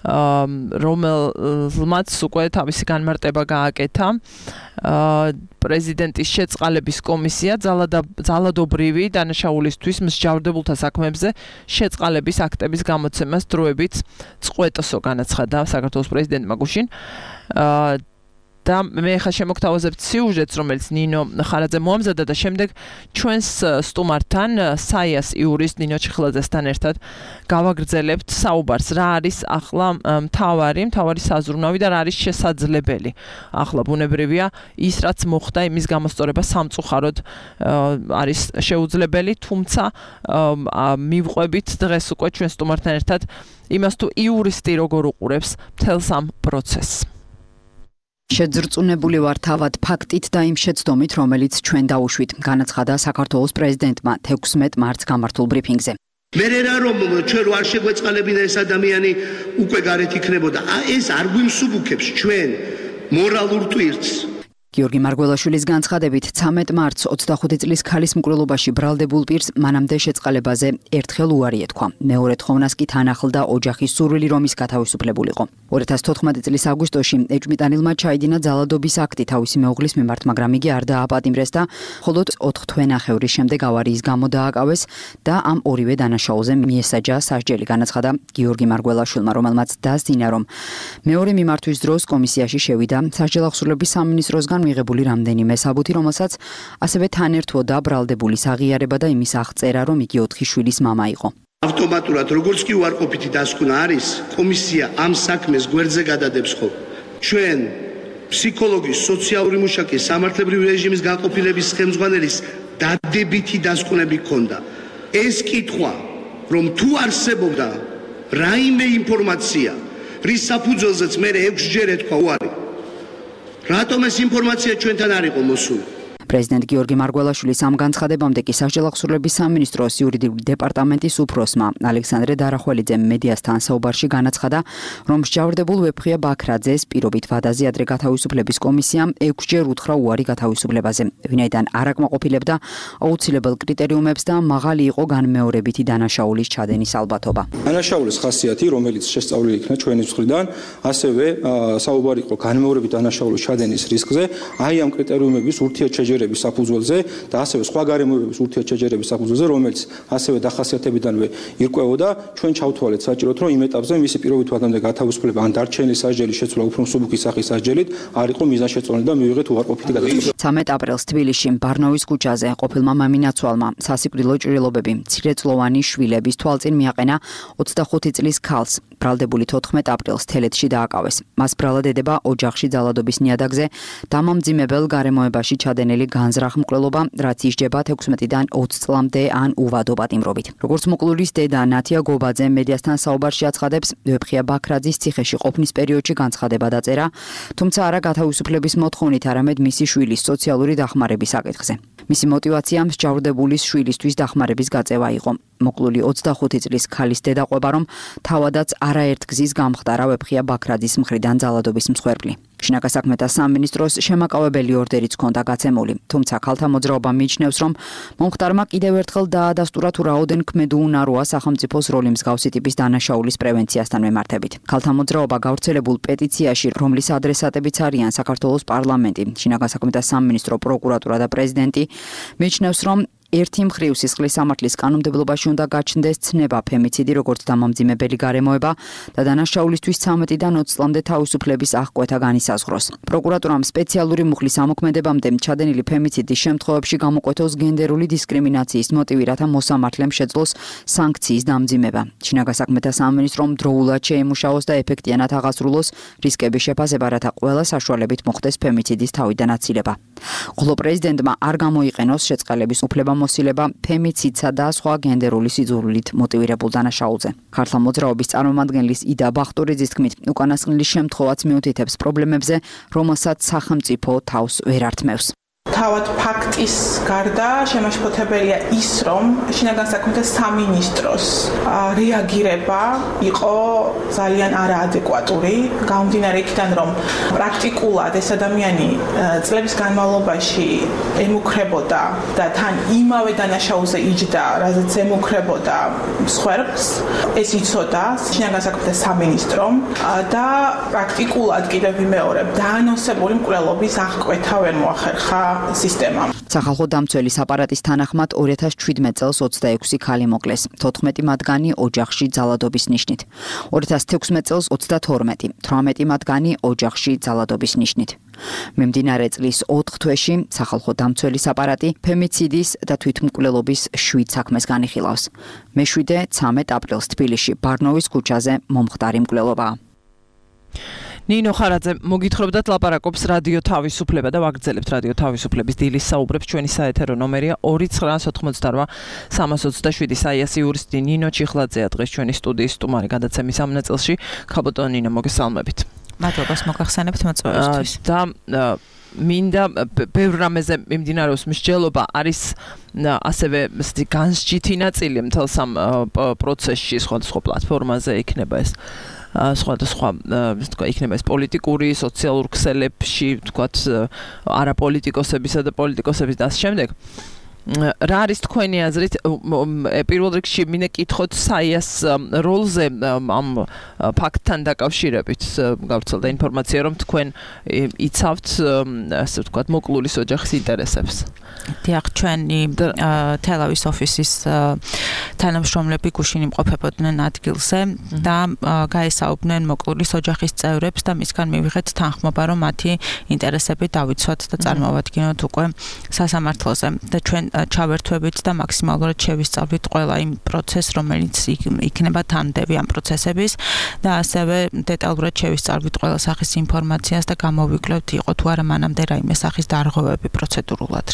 S5: რომელმაც უკვე თავისი განმარტება გააკეთა. პრეზიდენტის შეწყალების კომისია ძალადობრივი დანაშაულისთვის მსჯავრდებულთა საქმეებზე შეწყალების აქტების გამოცემას დროებით წყვეტოსო განაცხადა საქართველოს პრეზიდენტმა გუშინ. და მე ხა შემოგთავაზებთ სიუჟეტს, რომელიც ნინო ხარაძე მოამზადა და შემდეგ ჩვენს სტუმართან საიას იურისტ ნინო ჩიხლაძესთან ერთად გავაგრძელებთ საუბარს, რა არის ახლა მთავარი საზრუნავი და რა არის შესაძლებელი. ახლა ბუნებრივია ის რაც მოხდა, იმის გამოსწორება სამწუხაროდ არის შეუძლებელი, თუმცა მივყვებით დღეს უკვე ჩვენ სტუმართან ერთად იმას თუ იურისტი როგორ უყურებს მთელს ამ პროცესს.
S6: შეძრწუნებული ვარ თავად ფაქტით და იმ შეცდომით, რომელიც ჩვენ დაუშვით, განაცხადა საქართველოს პრეზიდენტმა 16 მარტს გამართულ ბრიფინგზე.
S7: მე რა რომ ჩვენ არ შეგვეწყალებინა ეს ადამიანი უკვე გარეთ იქნებოდა. ეს არ გვიმსუბუქებს ჩვენ მორალურ ტვირთს.
S6: გიორგი მარგველაშვილის განცხადებით 13 მარტს 25 წლის ქალის მკვლელობაში ბრალდებულ პირს მანამდე შეწყალებაზე ერთხელ უარი ეთქვა. მეორე თხოვნას კი თან ახლდა ოჯახის სურვილი, რომ ის გათავისუფლებულიყო. 2014 წლის აგვისტოში ეჭვმიტანილმა ჩაიდინა ძალადობის აქტი თავისი მეუღლის მიმართ, მაგრამ იგი არ დააპატიმრეს და მხოლოდ 4 თვენახევრის შემდეგ ავარიის გამო დააკავეს და ამ ორივე დანაშაულზე მიესაჯა სასჯელი, განაცხადა გიორგი მარგველაშვილმა, რომელმაც დასძინა, რომ მეორე მიმართვის დროს კომისიაში შევიდა სასჯელახსოვრების სამინისტროსგან მიღებული რამდენიმე საბუთი, რომელსაც ასევე თან ერთვოდა ბრალდებულის აღიარება და იმის აღწერა, რომ იგი 4 შვილის მამა იყო.
S7: ავტომატურად როგორც კი უარყოფითი დასკვნა არის, კომისია ამ საქმეს გვერდზე გადადებს ხო. ჩვენ ფსიქოლოგის, სოციალური მუშაკის, სამართლებრივი რეჟიმის განყოფილების ხელმძღვანელის დადებითი დასკვნები ჰქონდა. ეს კითხვა, რომ თუ არსებობდა რაიმე ინფორმაცია, რის საფუძველზეც მე 6-ჯერ ეთქვა უარი. რატომ ეს ინფორმაცია ჩვენთან არ იყო მოსული?
S6: პრეზიდენტ გიორგი მარგველაშვილის ამ განცხადებამდე კი სასჯელახსოვრების სამინისტროს იურიდიული დეპარტამენტის უფროსმა ალექსანდრე დარახველიძემ მედიასთან საუბარში განაცხადა, რომ მსჯავრდებულ ვეფხია ბაქრაძეს პირობით ვადაზე ადრე გათავისუფლების კომისიამ 6-ჯერ უთხრა უარი გათავისუფლებაზე, ვინაიდან არ აკმაყოფილებდა აუცილებელ კრიტერიუმებს და მაღალი იყო განმეორებითი დანაშაულის ჩადენის ალბათობა.
S8: დანაშაულის ხასიათი, რომელიც შესწავლილი იქნა ჩვენი მხრიდან, ასევე საუბარი იყო განმეორებით დანაშაულის ჩადენის რისკზე, აი ამ კრიტერიუმების ურთიერთშეჯერების საფუძველზე და ასევე სხვა გარემოებების ურთიერთშეჯერების საფუძველზე, რომელიც ასევე დახასიათებიდანვე ირკვევოდა, ჩვენ ჩავთვალეთ საჭიროდ, რომ იმ ეტაპზე მისი პირობით ვადამდე გათავისუფლება ან დარჩენილი სასჯელის შეცვლა უფრო მსუბუქი სახის სასჯელით არ იყო მიზანშეწონილი და მივიღეთ უარყოფითი გადაწყვეტილება. 13 აპრილს თბილისში ბარნოვის ქუჩაზე ყოფილმა მამინაცვალმა სასიკვდილო ჭრილობები მცირეწლოვანი შვილების თვალწინ მიაყენა 25 წლის ქალს. ბრალდებული 14 აპრილს თელეთში დააკავეს. მას ბრალად ედება ოჯახში ძალადობის ნიადაგზე დამამძიმებელ გარემოებაში ჩადენილი განზრახ მკვლელობა, რაც ისჯება 16-დან 20 წლამდე ან უვადო პატიმრობით. როგორც მკვლულის დედა ნათია გობაძე მედიასთან საუბარში აცხადებს, ვეფხია ბაქრაძის ციხეში ყოფნის პერიოდში განცხადება დაწერა, თუმცა არა გათავისუფლების მოთხოვნით, არამედ მისი შვილის სოციალური დახმარების საკითხზე. მისი მოტივაცია მსჯავრდებულის შვილისთვის დახმარების გაწევა იყო. მოკლული 25 წლის ქალის დედაყვება, რომ თავადაც არაერთგზის გამხდარა ვეფხია ბაქრაძის მხრიდან ძალადობის მსხვერპლი. შინაგან საქმეთა სამინისტროს შემაკავებელი ორდერიც ჰქონდა გაცემული, თუმცა ქალთა მოძრაობა მიიჩნევს, რომ მომხდარმა კიდევ ერთხელ დაადასტურა თუ რაოდენ ქმედო უნაროა სახელმწიფოს როლი მსგავსი ტიპის დანაშაულის პრევენციასთან მიმართებით. ქალთა მოძრაობა გავრცელებულ პეტიციაში, რომლის ადრესატებიც არიან საქართველოს პარლამენტი, შინაგან საქმეთა სამინისტრო, პროკურატურა და პრეზიდენტი, მიიჩნევს, რომ ერთი მხრივ სისხლის სამართლის კანონმდებლობაში უნდა გაჩნდეს ცნება ფემიციდი როგორც დამამძიმებელი გარემოება და დანაშაულისთვის 13-დან 20 წლამდე თავისუფლების აღკვეთა განისაზღვროს. პროკურატურამ სპეციალური მუხლის ამოქმედებამდე ჩადენილი ფემიციდის შემთხვევებში გამოკვეთოს გენდერული დისკრიმინაციის მოტივი, რათა მოსამართლემ შეძლოს სანქციის დამძიმება. შინაგან საქმეთა სამინისტრომ დროულად შეიმუშაოს და ეფექტიანად აღასრულოს რისკების შეფასება, რათა ყველა საშუალებით მოხდეს ფემიციდის თავიდან აცილება. ხოლო პრეზიდენტმა არ გამოიყენოს შეწყალების უფლება მოსილება ფემიციდსა და სხვა გენდერული სიძულვილით მოტივირებულ დანაშაულზე. ქართლა მოძრაობის წარმომადგენლის იდა ბახტურიძის თქმით, უკანასკნელის შემთხვევაც მიუთითებს პრობლემებზე, რომელსაც სახელმწიფო თავს ვერ ართმევს.
S9: თავად ფაქტის გარდა შემაშფოთებელია ის, რომ შინაგან საქმეთა სამინისტროს რეაგირება იყო ძალიან არაადეკვატური, გამომდინარე იქიდან, რომ პრაქტიკულად ეს ადამიანი წლების განმავლობაში ემუქრებოდა და თან იმავე დანაშაულზე იჯდა, რაზეც ემუქრებოდა მსხვერპლს, ეს იცოდა შინაგან საქმეთა სამინისტრომ და პრაქტიკულად კიდევ ვიმეორებ, დაანონსებული მკვლელობის აღკვეთა ვერ მოახერხა სისტემამ.
S6: სახალხო დამცველის აპარატის თანახმად 2017 წელს 26 ქალი მოკლეს, 14 მათგანი ოჯახში ძალადობის ნიშნით. 2016 წელს 32, 18 მათგანი ოჯახში ძალადობის ნიშნით. მიმდინარე წლის 4 თვეში სახალხო დამცველის აპარატი ფემიციდის და თვითმკვლელობის 7 საქმეს განიხილავს. მე-7 13 აპრილს თბილისში ბარნოვის ქუჩაზე მომხდარი მკვლელობაა.
S2: ნინო ხარაძე მოგითხრობდათ ლაპარაკობს რადიო თავისუფლება და ვაგრძელებთ რადიო თავისუფლების დილის საუბრებს. ჩვენი საეთერო ნომერია 2988 საიასი იურისტი ნინო ჩიხლაძეა დღეს ჩვენი სტუდიის სტუმარი გადაცემის ამ ნაწილში. ქაბოტო ნინო, მოგესალმებით.
S10: მადლობას მოგახსენებთ მოწვევისთვის.
S2: და მინდა ბევრ რამეზე მიმდინარეობს მსჯელობა, არის ასევე განსჯითი ნაწილი მთელს ამ პროცესში სხვადასხვა პლატფორმაზე იქნება ეს. სხვადასხვა თქვა იქნება ეს პოლიტიკური, სოციალურ ქსელებში, თქვა არაპოლიტიკოსებისა და პოლიტიკოსების და ამ შემდეგ რა არის თქვენი აზრით პირველ რიგში მინდა კითხოთ საიას როლზე ამ ფაქტთან დაკავშირებით გავრცელდა ინფორმაცია რომ თქვენ იცავთ ასე ვთქვათ მოკლულის ოჯახის ინტერესებს
S10: დიახ ჩვენი თელავის ოფისის თანამშრომლები გუშინ იმყოფებოდნენ ადგილზე და გაესაუბრნენ მოკლულის ოჯახის წევრებს და მისგან მივიღეთ თანხმობა რომ მათი ინტერესები დავიცვათ და წარმოვადგინოთ უკვე სასამართლოზე და ჩვენ ჩავერთვებით და მაქსიმალურად შევისწავლით ყველა იმ პროცესს, რომელიც იქნება თანმდები ამ პროცესების და ასევე დეტალურად შევისწავლით ყველა სახის ინფორმაციას და გამოვიკლევთ იყო თუ არა მანამდე რაიმე სახის დარღვევები პროცედურულად.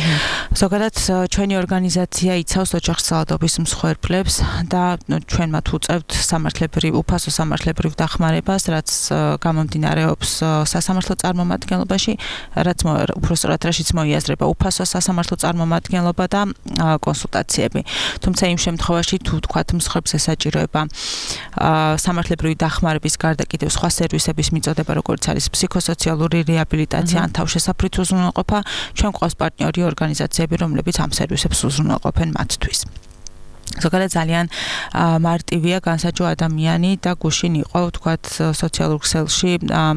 S10: ზოგადად ჩვენი ორგანიზაცია იცავს ოჯახის ძალადობის მსხვერპლებს და ჩვენ მათ უწევთ უფასო სამართლებრივ დახმარებას, რაც გამომდინარეობს სასამართლო წარმომადგენლობაში, რაც უпростоრად რაშიც მოიაზრება უფასო სასამართლო წარმომადგენლობა და კონსულტაციები. თუმცა იმ შემთხვევაში თუ თქვათ მსხვერპლს ესაჭიროება სამართლებრივი დახმარების გარდა კიდევ სხვა სერვისების მიწოდება, როგორც არის ფსიქოსოციალური რეაბილიტაცია ან თავშესაფრით უზრუნველყოფა, ჩვენ გვყავს პარტნიორი ორგანიზაციები, რომლებიც ამ სერვისებს უზრუნველყოფენ მათთვის. ზოგადად ძალიან მარტივია განსაჯო ადამიანი და გუშინ იყო ვთქვათ სოციალურ ქსელში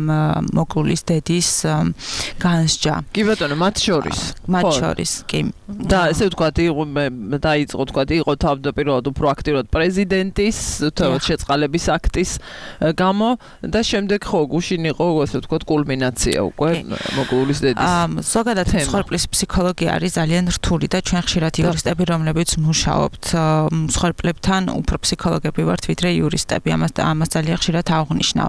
S10: მოკლულის დედის განსჯა.
S2: კი ბატონო, მათ შორის, კი. და ესე ვთქვათ, დაიწყო ვთქვათ, იყო თავდაპირველად უფრო აქტიურად პრეზიდენტის შეწყალების აქტის გამო და შემდეგ ხო გუშინ იყო ასე ვთქვათ კულმინაცია უკვე მოკლულის დედის.
S10: ზოგადად მსხვერპლის ფსიქოლოგია არის ძალიან რთული და ჩვენ ხშირად იურისტები რომლებიც მუშაობთ მსხვერპლებთან უფრო ფსიქოლოგები ვართ ვიდრე იურისტები ამას ძალიან ხშირად აღვნიშნავ.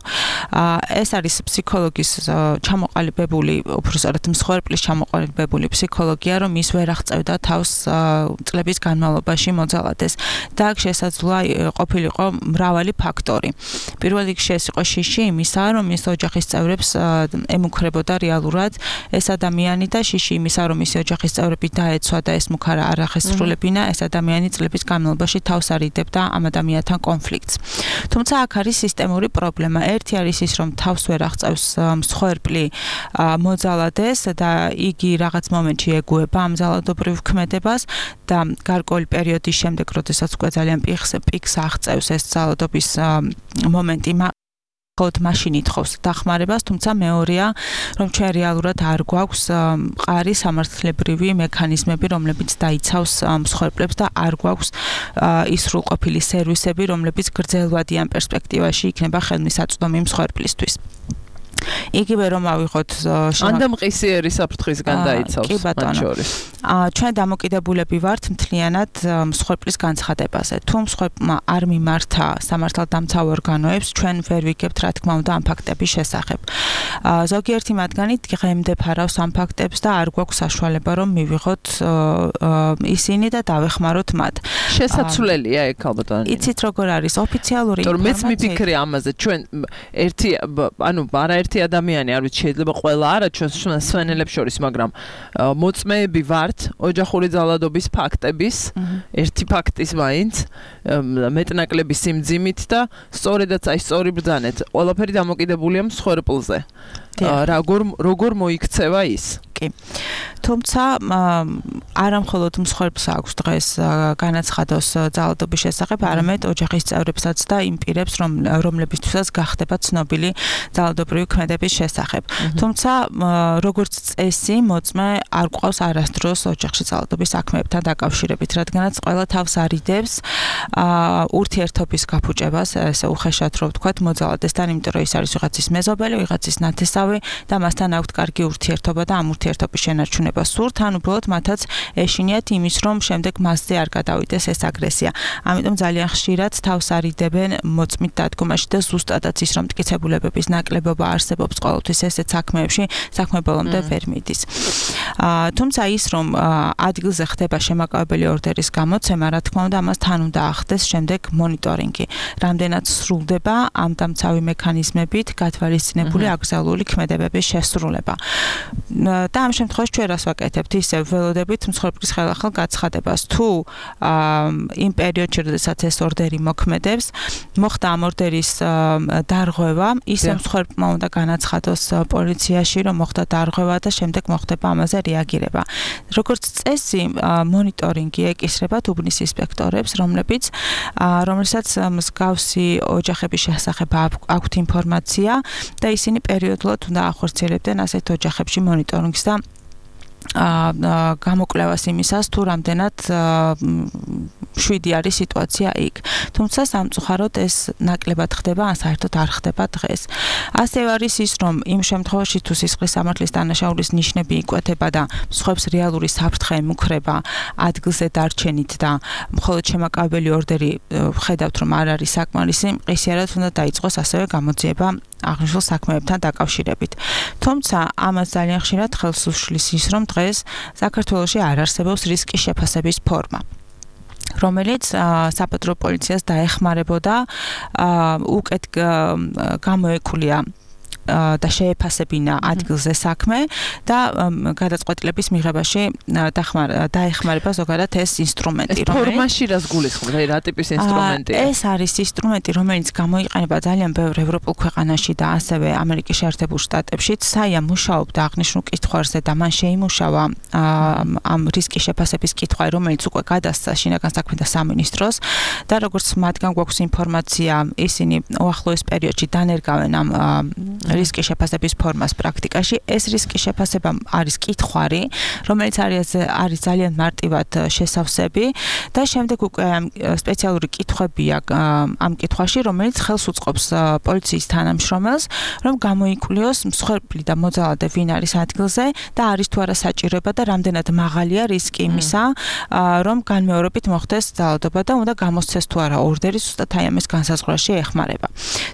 S10: ეს არის ფსიქოლოგის ჩამოყალიბებული უბრალოდ მსხვერპლის ჩამოყალიბებული ფსიქოლოგია რომ ის ვერ აღწევდა თავს წლების განმავლობაში მოძალადეს და აქ შესაძლოა ყოფილიყო მრავალი ფაქტორი. პირველ რიგში ეს იყო შიში იმისა რომ ის ოჯახის წევრებს ემუქრებოდა რეალურად ეს ადამიანი და შიში იმისა რომ ის ოჯახის წევრები დაეცვა და ეს მუქარა არ ახესრულებინა ეს ადამიანი წლების განმავლობაში თავს არიდებდა ამ ადამიანთან კონფლიქტს. თუმცა აქ არის სისტემური პრობლემა. ერთი არის ის, რომ თავს ვერ აღწევს მსხვერპლი მოძალადეს და იგი რაღაც მომენტში ეგუება ამ ძალადობრივ ქმედებას და გარკვეული პერიოდის შემდეგ, როდესაც უკვე ძალიან პიკს აღწევს ეს ძალადობის მომენტი, მხოლოდ მაშინ ითხოვს დახმარებას, თუმცა მეორეა, რომ ჩვენ რეალურად არ გვაქვს მყარი სამართლებრივი მექანიზმები, რომლებიც დაიცავს მსხვერპლებს და არ გვაქვს ის სრულყოფილი სერვისები, რომლებიც გრძელვადიან პერსპექტივაში იქნება ხელმისაწვდომი მსხვერპლისთვის. იგივე რომ ავიღოთ
S2: ანდამყისიერი საფრთხისგან დაიცავს მათ შორის.
S10: ჩვენ დამოკიდებულები ვართ მთლიანად მსხვერპლის განცხადებაზე. თუ მსხვერპლმა არ მიმართა სამართალდამცავ ორგანოებს, ჩვენ ვერ ვიგებთ რა თქმა უნდა ამ ფაქტების შესახებ. ზოგიერთი მათგანი დღემდე ფარავს ამ ფაქტებს და არ გვაქვს საშუალება რომ მივიღოთ ისინი და დავეხმაროთ მათ.
S2: შესაძლებელია ეგ ალბათ.
S10: იცით როგორ არის ოფიციალური
S2: ინფორმაცია. მეც მიფიქრე ამაზე. ჩვენ არაერთი ადამიანი არ ვიცი შეიძლება ყველა არა ჩვენ სვენელებს შორის, მაგრამ მოწმეები ვართ ოჯახური ძალადობის ფაქტების, ერთი ფაქტის მაინც მეტნაკლების სიმძიმით და სწორედაც აი სწორი ბრძანეთ. ყველაფერი დამოკიდებულია მსხვერპლზე. როგორ მოიქცევა ის? კი.
S10: თუმცა არა მხოლოდ მსხვერპლს აქვს დღეს განაცხადოს ძალადობის შესახებ, არამედ ოჯახის წევრებსაც და იმ პირებს, რომლებისთვისაც გახდება ცნობილი ძალადობრივი ქმედების შესახებ. თუმცა როგორც წესი, მოწმე არ გვყავს არასდროს ოჯახში ძალადობის საქმეებთან დაკავშირებით, რადგანაც ყველა თავს არიდებს ურთიერთობის გაფუჭებას, ესე უხეშად რომ ვთქვათ, მოძალადესთან, იმიტომ რომ ის არის ვიღაცის მეზობელი, ვიღაცის ნათესავი და მასთან აქვთ კარგი ურთიერთობა და ამ ურთიერთობის შენარჩუნება სურთ, ან უბრალოდ მათაც ეშინიათ იმის, რომ შემდეგ მასზე არ გადავიდეს ეს აგრესია. ამიტომ ძალიან ხშირად თავს არიდებენ მოწმით დადგომაში და ზუსტადაც ის, რომ მტკიცებულებების ნაკლებობა არსებობს, არსებობს ყოველთვის ესეც საქმეებში, საქმე ბოლომდე ვერ მიდის. თუმცა ის რომ ადგილზე ხდება შემაკავებელი ორდერის გამოცემა, რა თქმა უნდა, ამას თან უნდა ახდეს შემდეგ მონიტორინგი. რამდენად სრულდება ამ დამცავი მექანიზმებით გათვალისწინებული აკრძალული ქმედებების შესრულება. და ამ შემთხვევაში ჩვენ რას ვაკეთებთ? ისევ ველოდებით მსხვერპლის ხელახალ გაცხადებას. თუ იმ პერიოდში, როდესაც ეს ორდერი მოქმედებს, მოხდა ამ ორდერის დარღვევა, ისევ მსხვერპლმა უნდა განაცხადოს პოლიციაში, რომ მოხდა დარღვევა და შემდეგ მოხდება ამაზე რეაგირება. როგორც წესი, მონიტორინგი ეკისრება თუბნის ინსპექტორებს, რომელსაც მსგავსი ოჯახების შესახებ აქვთ ინფორმაცია და ისინი პერიოდულად უნდა ახორციელებდნენ ასეთ ოჯახებში მონიტორინგს და გამოკვლევას იმისას, თუ რამდენად შვიდი არის სიტუაცია იქ. თუმცა სამწუხაროდ ეს ნაკლებად ხდება, ან საერთოდ არ ხდება დღეს. ასევე არის ის, რომ იმ შემთხვევაში თუ სისხლის სამართლის დანაშაულის ნიშნები იკვეთება და მსხვერპლს რეალური საფრთხე ემუქრება ადგილზე დარჩენით და მხოლოდ შემაკავებელი ორდერი ხედავთ, რომ არ არის საკმარისი, მყისიარად უნდა დაიწყოს ასევე გამოძიება აღნიშნულ საქმეებთან დაკავშირებით. თუმცა ამას ძალიან ხშირად ხელს უშლის ის, რომ დღეს საქართველოში არ არსებობს რისკის შეფასების ფორმა, რომელიც საპატრულო პოლიციას დაეხმარებოდა უკეთ გამოეკვლია და შეეფასებინა ადგილზე საქმე და გადაწყვეტილების მიღებაში დაეხმარება ზოგადად ეს ინსტრუმენტი,
S2: ფორმაში რას გულისხმობთ, რა ტიპის ინსტრუმენტია?
S10: ეს არის ინსტრუმენტი, რომელიც გამოიყენება ძალიან ბევრ ევროპულ ქვეყანაში და ასევე ამერიკის შეერთებულ შტატებში. საია მუშაობდა აღნიშნულ კითხვაზე და მან შეიმუშავა ამ რისკის შეფასების კითხვა, რომელიც უკვე გადასცა შინაგან საქმეთა სამინისტროს და როგორც მათგან გვაქვს ინფორმაცია, ისინი უახლოეს პერიოდში დანერგავენ ამ რისკის შეფასების ფორმას პრაქტიკაში. ეს რისკის შეფასება არის კითხვარი, რომელიც არის ძალიან მარტივად შესავსები და შემდეგ უკვე სპეციალური კითხვებია ამ კითხვაში, რომელიც ხელს უწყობს პოლიციის თანამშრომელს, რომ გამოიკვლიოს მსხვერპლი და მოძალადე ვინ არის ადგილზე და არის თუ არა საჭიროება და რამდენად მაღალია რისკი იმისა, რომ განმეორებით მოხდეს ძალადობა და უნდა გამოსცეს თუ არა ორდერი ზუსტად აი ამის განსაზღვრაში ეხმარება.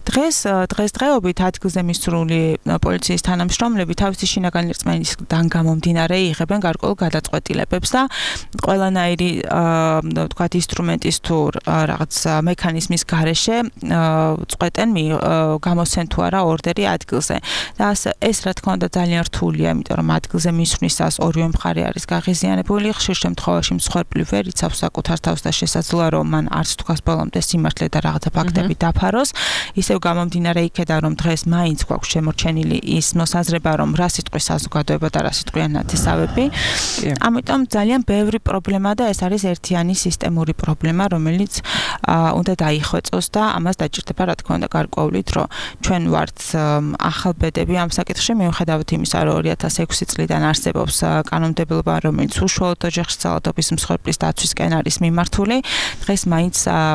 S10: დღესდღეობით ადგილზე მისული პოლიციის თანამშრომლები თავისი შინაგანი რწმენისგან გამომდინარე იღებენ გარკვეულ გადაწყვეტილებებს და ყველანაირი თქვათ ინსტრუმენტის თუ რაღაც მექანიზმის გარეშე წყვეტენ გამოსცენ თუ არა ორდერი ადგილზე. და ეს რა თქმა უნდა ძალიან რთულია, იმიტომ რომ ადგილზე მისვლისას ორივე მხარე არის გაღიზიანებული, ხშირ შემთხვევაში მსხვერპლი ვერ იცავს საკუთარ თავს და შესაძლოა რომ მან არც თქვას ბოლომდე სიმართლე და რაღაცა ფაქტები დაფაროს. ისევ გამომდინარე იქედან რომ დღეს მაინც გვაქვს შემორჩენილი ის მოსაზრება, რომ რა სიტყვის საზოგადოება და რა სიტყვიან ნათესავები. ამიტომ ძალიან ბევრი პრობლემა და ეს არის ერთიანი სისტემური პრობლემა, რომელიც უნდა დაიხვეწოს და ამას დაჭირდება რა თქმა უნდა გარკვეული დრო. ჩვენ ვართ ახალბედები ამ საკითხში, მიუხედავად იმისა, რომ 2006 წლიდან არსებობს კანონმდებლობა, რომელიც უშუალოდ ოჯახის ძალადობის მსხვერპლის დაცვისკენ არის მიმართული. დღეს მაინც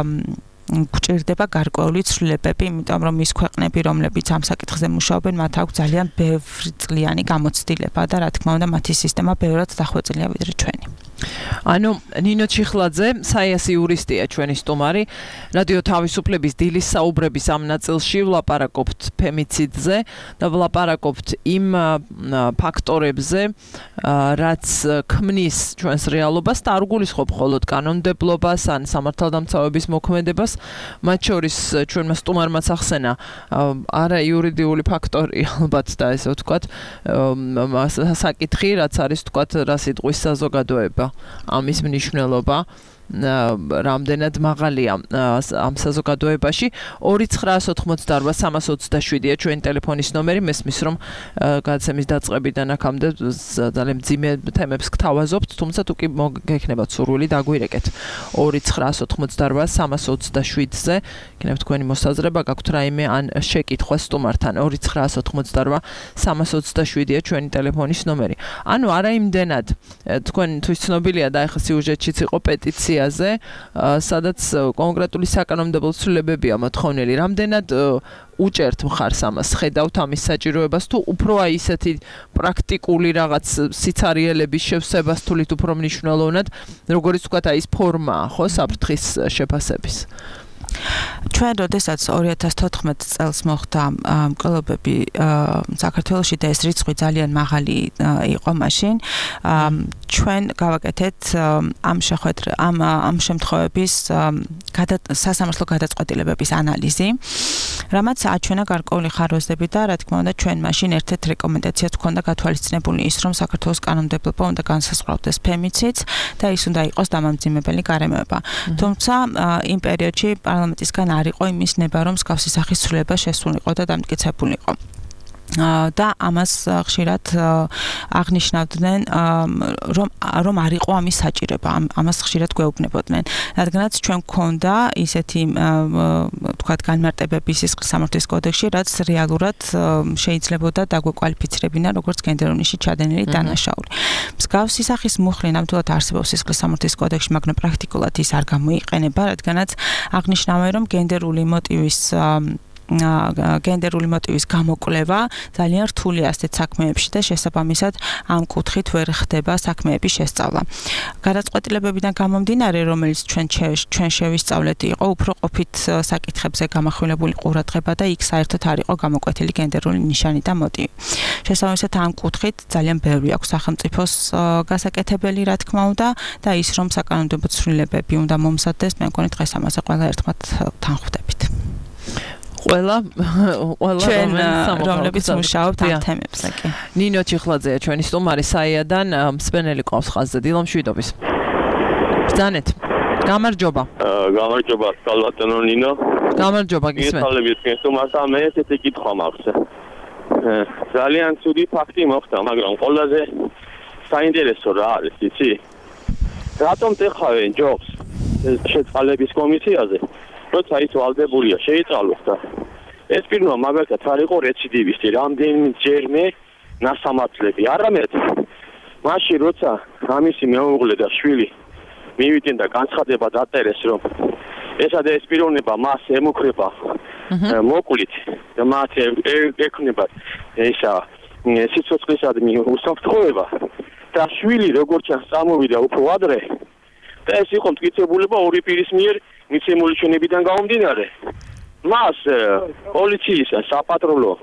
S10: გვჭირდება გარკვეული ცვლილებები, იმიტომ რომ ის ქვეყნები, რომლებიც ამ საკითხზე მუშაობენ, მათ აქვს ძალიან ბევრი წლიანი გამოცდილება და რა თქმა უნდა მათი სისტემა ბევრად დახვეწილია ვიდრე ჩვენი.
S2: ანუ ნინო ჩიხლაძე, საიას იურისტია ჩვენი სტუმარი, რადიო თავისუფლების დილის საუბრების ამ ნაწილში ვლაპარაკობთ ფემიციდზე და ვლაპარაკობთ იმ ფაქტორებზე, რაც ქმნის ჩვენს რეალობას და არ გულისხმობ მხოლოდ კანონმდებლობას ან სამართალდამცავების მოქმედებას, მათ შორის ჩვენმა სტუმარმაც ახსენა არა იურიდიული ფაქტორი ალბათ და ესე ვთქვათ, საკითხი, რაც არის ვთქვათ, რა სიტყვის საზოგადოება. ამის მნიშვნელობა რამდენად მაღალია ამ საზოგადოებაში. 2988327-ია ჩვენი ტელეფონის ნომერი. მესმის რომ გადაცემის დაწყებიდან აქამდე ძალიან მძიმე თემებს გთავაზობთ, თუმცა თუ კი მოგექნებათ სურვილი დაგვირეკეთ 2988327-ზე. იქნებ თქვენი მოსაზრება, გაქვთ რაიმე ან შეკითხვა სტუმართან. 2988327-ია ჩვენი ტელეფონის ნომერი. ანუ არა იმდენად თქვენთვის ცნობილია და ახლა სიუჟეტშიც იყო პეტიცია, სადაც კონკრეტული საკანონმდებლო ცვლილებებია მოთხოვნილი. რამდენად უჭერთ მხარს ამას, ხედავთ ამის საჭიროებას თუ უფრო აი ისეთი პრაქტიკული რაღაც სიცარიელების შევსებას თulit უფრო მნიშვნელოვნად, როგორც ვთქვათ, აი ეს ფორმაა, ხო, საფრთხის შეფასების.
S10: ჩვენ როდესაც 2014 წელს მოხდა მკვლელობები საქართველოში და ეს რიცხვი ძალიან მაღალი იყო მაშინ ჩვენ გავაკეთეთ ამ შემთხვევების სასამართლო გადაწყვეტილებების ანალიზი რამაც აჩვენა გარკვეული ხარვეზები და რა თქმა უნდა ჩვენ მაშინ ერთ-ერთ რეკომენდაციას ჰქონდა გათვალისწინებული ის რომ საქართველოს კანონმდებლობა უნდა განსაზღვრავდეს ფემიციდს და ის უნდა იყოს დამამძიმებელი გარემოება თუმცა იმ პერიოდში პარლამენტისგან არ იყო იმის ნება რომ მსგავსი სახის ცვლილება შესულიყო და დამტკიცებულიყო და ამას ხშირად აღნიშნავდნენ რომ არ იყო ამის საჭიროება ამას ხშირად გვეუბნებოდნენ რადგანაც ჩვენ გქონდა ისეთი თქვათ განმარტებები სისხლის სამართლის კოდექსში რაც რეალურად შეიძლებოდა დაგვეკვალიფიცირებინა როგორც გენდერულ ნიშნით ჩადენილი დანაშაული მსგავსი სახის მუხლი ნამდვილად არსებობს სისხლის სამართლის კოდექსში მაგრამ პრაქტიკულად ის არ გამოიყენება რადგანაც აღნიშნავენ რომ გენდერული მოტივის გამოკვლევა ძალიან რთულია ასეთ საქმეებში და შესაბამისად ამ კუთხით ვერ ხდება საქმეების შესწავლა. გადაწყვეტილებებიდან გამომდინარე, რომელიც ჩვენ შევისწავლეთ, იყო უფრო ყოფით საკითხებზე გამახვილებული ყურადღება და იქ საერთოდ არ იყო გამოკვეთილი გენდერული ნიშანი და მოტივი. შესაბამისად ამ კუთხით ძალიან ბევრი აქვს სახელმწიფოს გასაკეთებელი, რა თქმა უნდა, და ის რომ საკანონმდებლო ცვლილებები უნდა მომზადდეს, მე მგონი დღეს ამაზე ყველა ერთმანეთ თანხვდებით.
S2: ყველა
S10: რომლებიც მუშაობთ ამ თემებზე კი.
S2: ნინო ჩიხლაძეა ჩვენი სტუმარი საიადან მსმენელი ყავს ხაზზე დილა მშვიდობის. ბრძანეთ. გამარჯობა.
S11: გამარჯობა, სალვატონო ნინო.
S2: გამარჯობა გისმენთ.
S11: გისალებით სტუმარს მე ესეთი კითხვა მაქვს. ძალიან ცუდი ფაქტი მოხდა, მაგრამ ყველაზე საინტერესო რა არის, იცი? რატომ ტეხავენ ჯობს შეწყალების კომისიაზე? როცა ის ვალდებულია შეიწალოს ეს პირველ მაგალითად არ იყო რეციდივისტი რამდენჯერმე ნასამართლები არამედ მაშინ როცა ამისი მეუღლე და შვილი მივიდნენ და განცხადება დაწერეს რომ ესადა ეს პიროვნება მას ემუქრება მოკლით და მათ ეკნებათ ისა სიცოცხლისადმი უსაფრთხოება და შვილი როგორც წამოვიდა უფრო ადრე და ეს იყო მტკიცებულება ორი პირის მიერ მიცემული ჩვენებიდან გამომდინარე. მას პოლიციის საპატრულო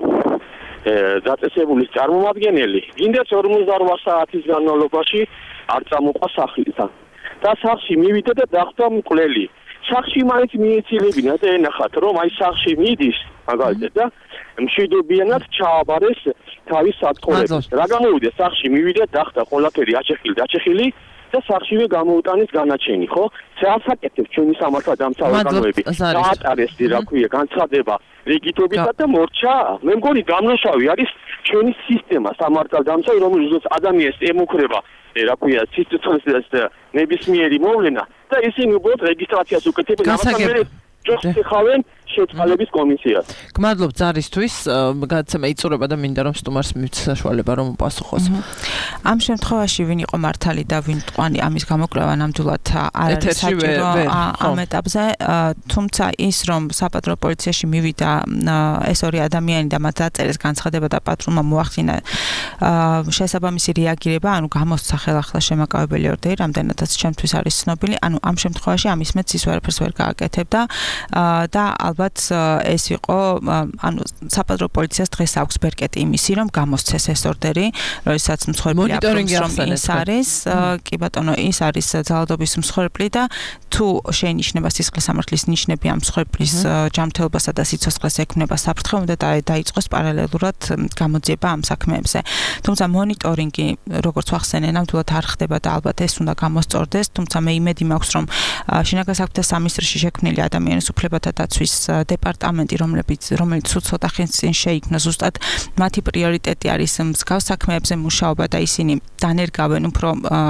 S11: დაწესებულის წარმომადგენელი გინდათ 48 საათის განმავლობაში არ წამოყვა სახლიდან. და სახლში მივიდა და დახვდა მკვლელი. სახლში მაინც მიეცილებინა და ენახათ რომ აი სახლში მიდის მაგალითად და მშვიდობიანად ჩააბარეს თავის სათხოვებას. რა გამოვიდა სახლში მივიდა დახვდა ყველაფერი აჭეხილი და სახლშივე გამოუტანეს განაჩენი, ხო? შეასაკეთებს ჩვენი სამართალდამცავი განმეები. დაატარეს რა ქვია განცხადება რიგითობითა და მორჩა. მე მგონი გამნაშავი არის ჩვენი სისტემა სამართალდამცავი, რომელზეც ადამიანს ემუქრება, რა ქვია, სიცოცხლის და ნებისმიერი მოვლენა და ისინი უბრალოდ რეგისტრაციას უკეთებენ ამასთან ჯობს ხავენ შეწყალების კომისიას.
S2: გმადლობ ზარისთვის, გადაცემა იწურება და მინდა რომ სტუმარს მივცეს საშუალება რომ უპასუხოს.
S10: ამ შემთხვევაში ვინ იყო მართალი და ვინ მტყვანი ამის გამოკვლევა ნამდვილად არ არის საჭირო ამ ეტაპზე, თუმცა ის რომ საპატრულო პოლიციაში მივიდა ეს ორი ადამიანი და მათ დაწერეს განცხადება და პატრულმა მოახდინა შესაბამისი რეაგირება, ანუ გამოსცა ხელახლა შემაკავებელი ორდერი, რამდენადაც ჩემთვის არის ცნობილი, ანუ ამ შემთხვევაში ამის მეც ის ვერაფერს ვერ გააკეთებდა და ალბათ ეს იყო ანუ საპატრულო პოლიციას დღეს აქვს ბერკეტი იმისი რომ გამოსცეს ეს ორდერი, როდესაც მსხვერპლი ის არის, კი ბატონო, ის არის ძალადობის მსხვერპლი და თუ შეინიშნება სისხლის სამართლის ნიშნები ამ მსხვერპლის ჯანმრთელობასა და სიცოცხლეს ექმნება საფრთხე, უნდა დაიწყოს პარალელურად გამოძიება ამ საქმეებზე. თუმცა მონიტორინგი, როგორც ვახსენე, ნამდვილად არ ხდება და ალბათ ეს უნდა გამოსწორდეს, თუმცა მე იმედი მაქვს, რომ შინაგან საქმეთა სამინისტროში შექმნილი ადამიანის უფლებათა დაცვის დეპარტამენტი, რომელიც ცოტა ხნის წინ შეიქმნა, ზუსტად მათი პრიორიტეტი არის მსგავს საქმეებზე მუშაობა და ისინი დანერგავენ უფრო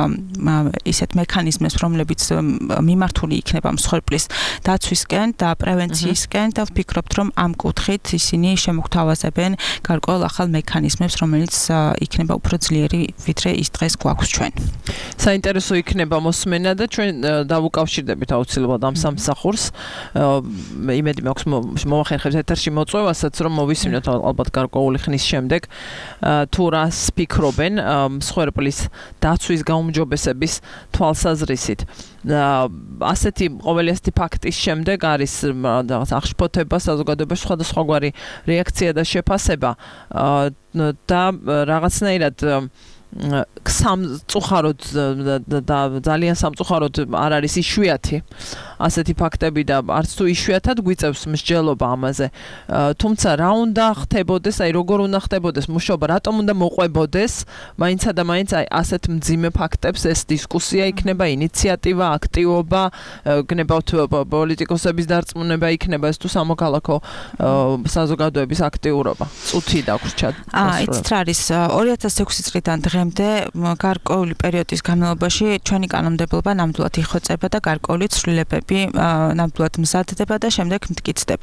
S10: ისეთ მექანიზმებს, რომლებიც მიმართული იქნება მსხვერპლის დაცვისკენ და პრევენციისკენ და ვფიქრობთ, რომ ამ კუთხით ისინი შემოგთავაზებენ გარკვეულ ახალ მექანიზმებს, რომელიც იქნება უფრო ძლიერი, ვიდრე ის დღეს გვაქვს ჩვენ.
S2: საინტერესო იქნება მოსმენა და ჩვენ დავუკავშირდებით აუცილებლად ამ სამსახურს, იმედი მაქვს მომახერხებს ეთერში მოწვევასაც, რომ მოვისმინოთ ალბათ გარკვეული ხნის შემდეგ თუ რას ფიქრობენ მსხვერპლის დაცვის გაუმჯობესების თვალსაზრისით. ასეთი ყოველი ასეთი ფაქტის შემდეგ არის რაღაც აღშფოთება საზოგადოებაში, სხვადასხვაგვარი რეაქცია და შეფასება და რაღაცნაირად სამწუხაროდ და ძალიან სამწუხაროდ არ არის იშვიათი ასეთი ფაქტები და არც თუ იშვიათად გვიწევს მსჯელობა ამაზე. თუმცა რა უნდა ხდებოდეს, აი როგორ უნდა ხდებოდეს მუშაობა, რატომ უნდა მოყვებოდეს, მაინცა და მაინც აი ასეთ მძიმე ფაქტებს ეს დისკუსია იქნება, ინიციატივა, აქტივობა, გნებავთ პოლიტიკოსების დარწმუნება იქნება ეს თუ სამოქალაქო საზოგადოების აქტიურობა. წუთი დაგვრჩა.
S10: იცით რა არის 2006 წლიდან დღემდე გარკვეული პერიოდის განმავლობაში ჩვენი კანონმდებლობა ნამდვილად იხვეწება და გარკვეული ცვლილებები ნამდვილად მზადდება და შემდეგ მტკიცდება.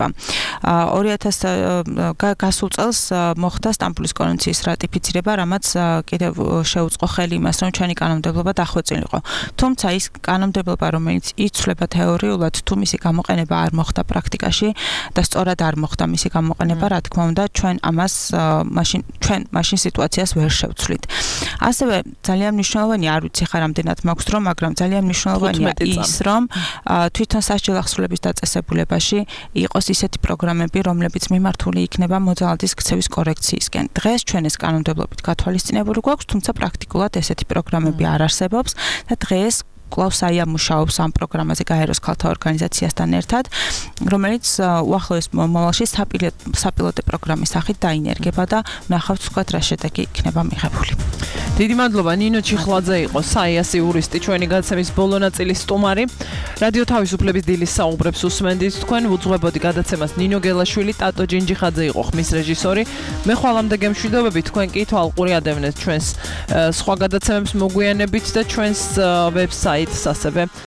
S10: 2000 გასულ წელს მოხდა სტამბოლის კონვენციის რატიფიცირება, რამაც კიდევ შეუწყო ხელი იმას, რომ ჩვენი კანონმდებლობა დახვეწილიყო. თუმცა ის კანონმდებლობა, რომელიც იცვლება თეორიულად, თუ მისი გამოყენება არ მოხდა პრაქტიკაში და სწორად არ მოხდა მისი გამოყენება, რა თქმა უნდა, ჩვენ ამას მაშინ სიტუაციას ვერ შევცვლით. ასევე ძალიან მნიშვნელოვანი, არ ვიცი ხარ რამდენად მაქვს რომ, მაგრამ ძალიან მნიშვნელოვანია ის, რომ თვითონ სასჯელ ახსრულების დაწესებულებაში იყოს ისეთი პროგრამები, რომლებიც მიმართული იქნება მოძალადის ქცევის კორექციისკენ. დღეს ჩვენ ეს კანონმდებლობით გათვალისწინებული გვაქვს, თუმცა პრაქტიკულად ესეთი პროგრამები არ არსებობს და დღეს კვლავ საია მუშაობს ამ პროგრამაზე გაეროს ქალთა ორგანიზაციასთან ერთად, რომელიც უახლოეს მომავალში საპილოტო პროგრამის სახით დაინერგება და ნახავთ თქვათ რა შედეგი იქნება მიღებული.
S2: დიდი მადლობა ნინო ჩიხლაძე იყო საიას იურისტი, ჩვენი გადაცემის ბოლო ნაწილის სტუმარი. რადიო თავისუფლების დილის საუბრებს უსმენდით თქვენ, უძღვებოდი გადაცემას ნინო გელაშვილი, ტატო ჯინჯიხაძე იყო ხმის რეჟისორი. მე ხვალამდე გემშვიდობები, თქვენ კი თვალყური ადევნეთ ჩვენს სხვა გადაცემებს მოგვიანებით და ჩვენს ვებსაიტს ასევე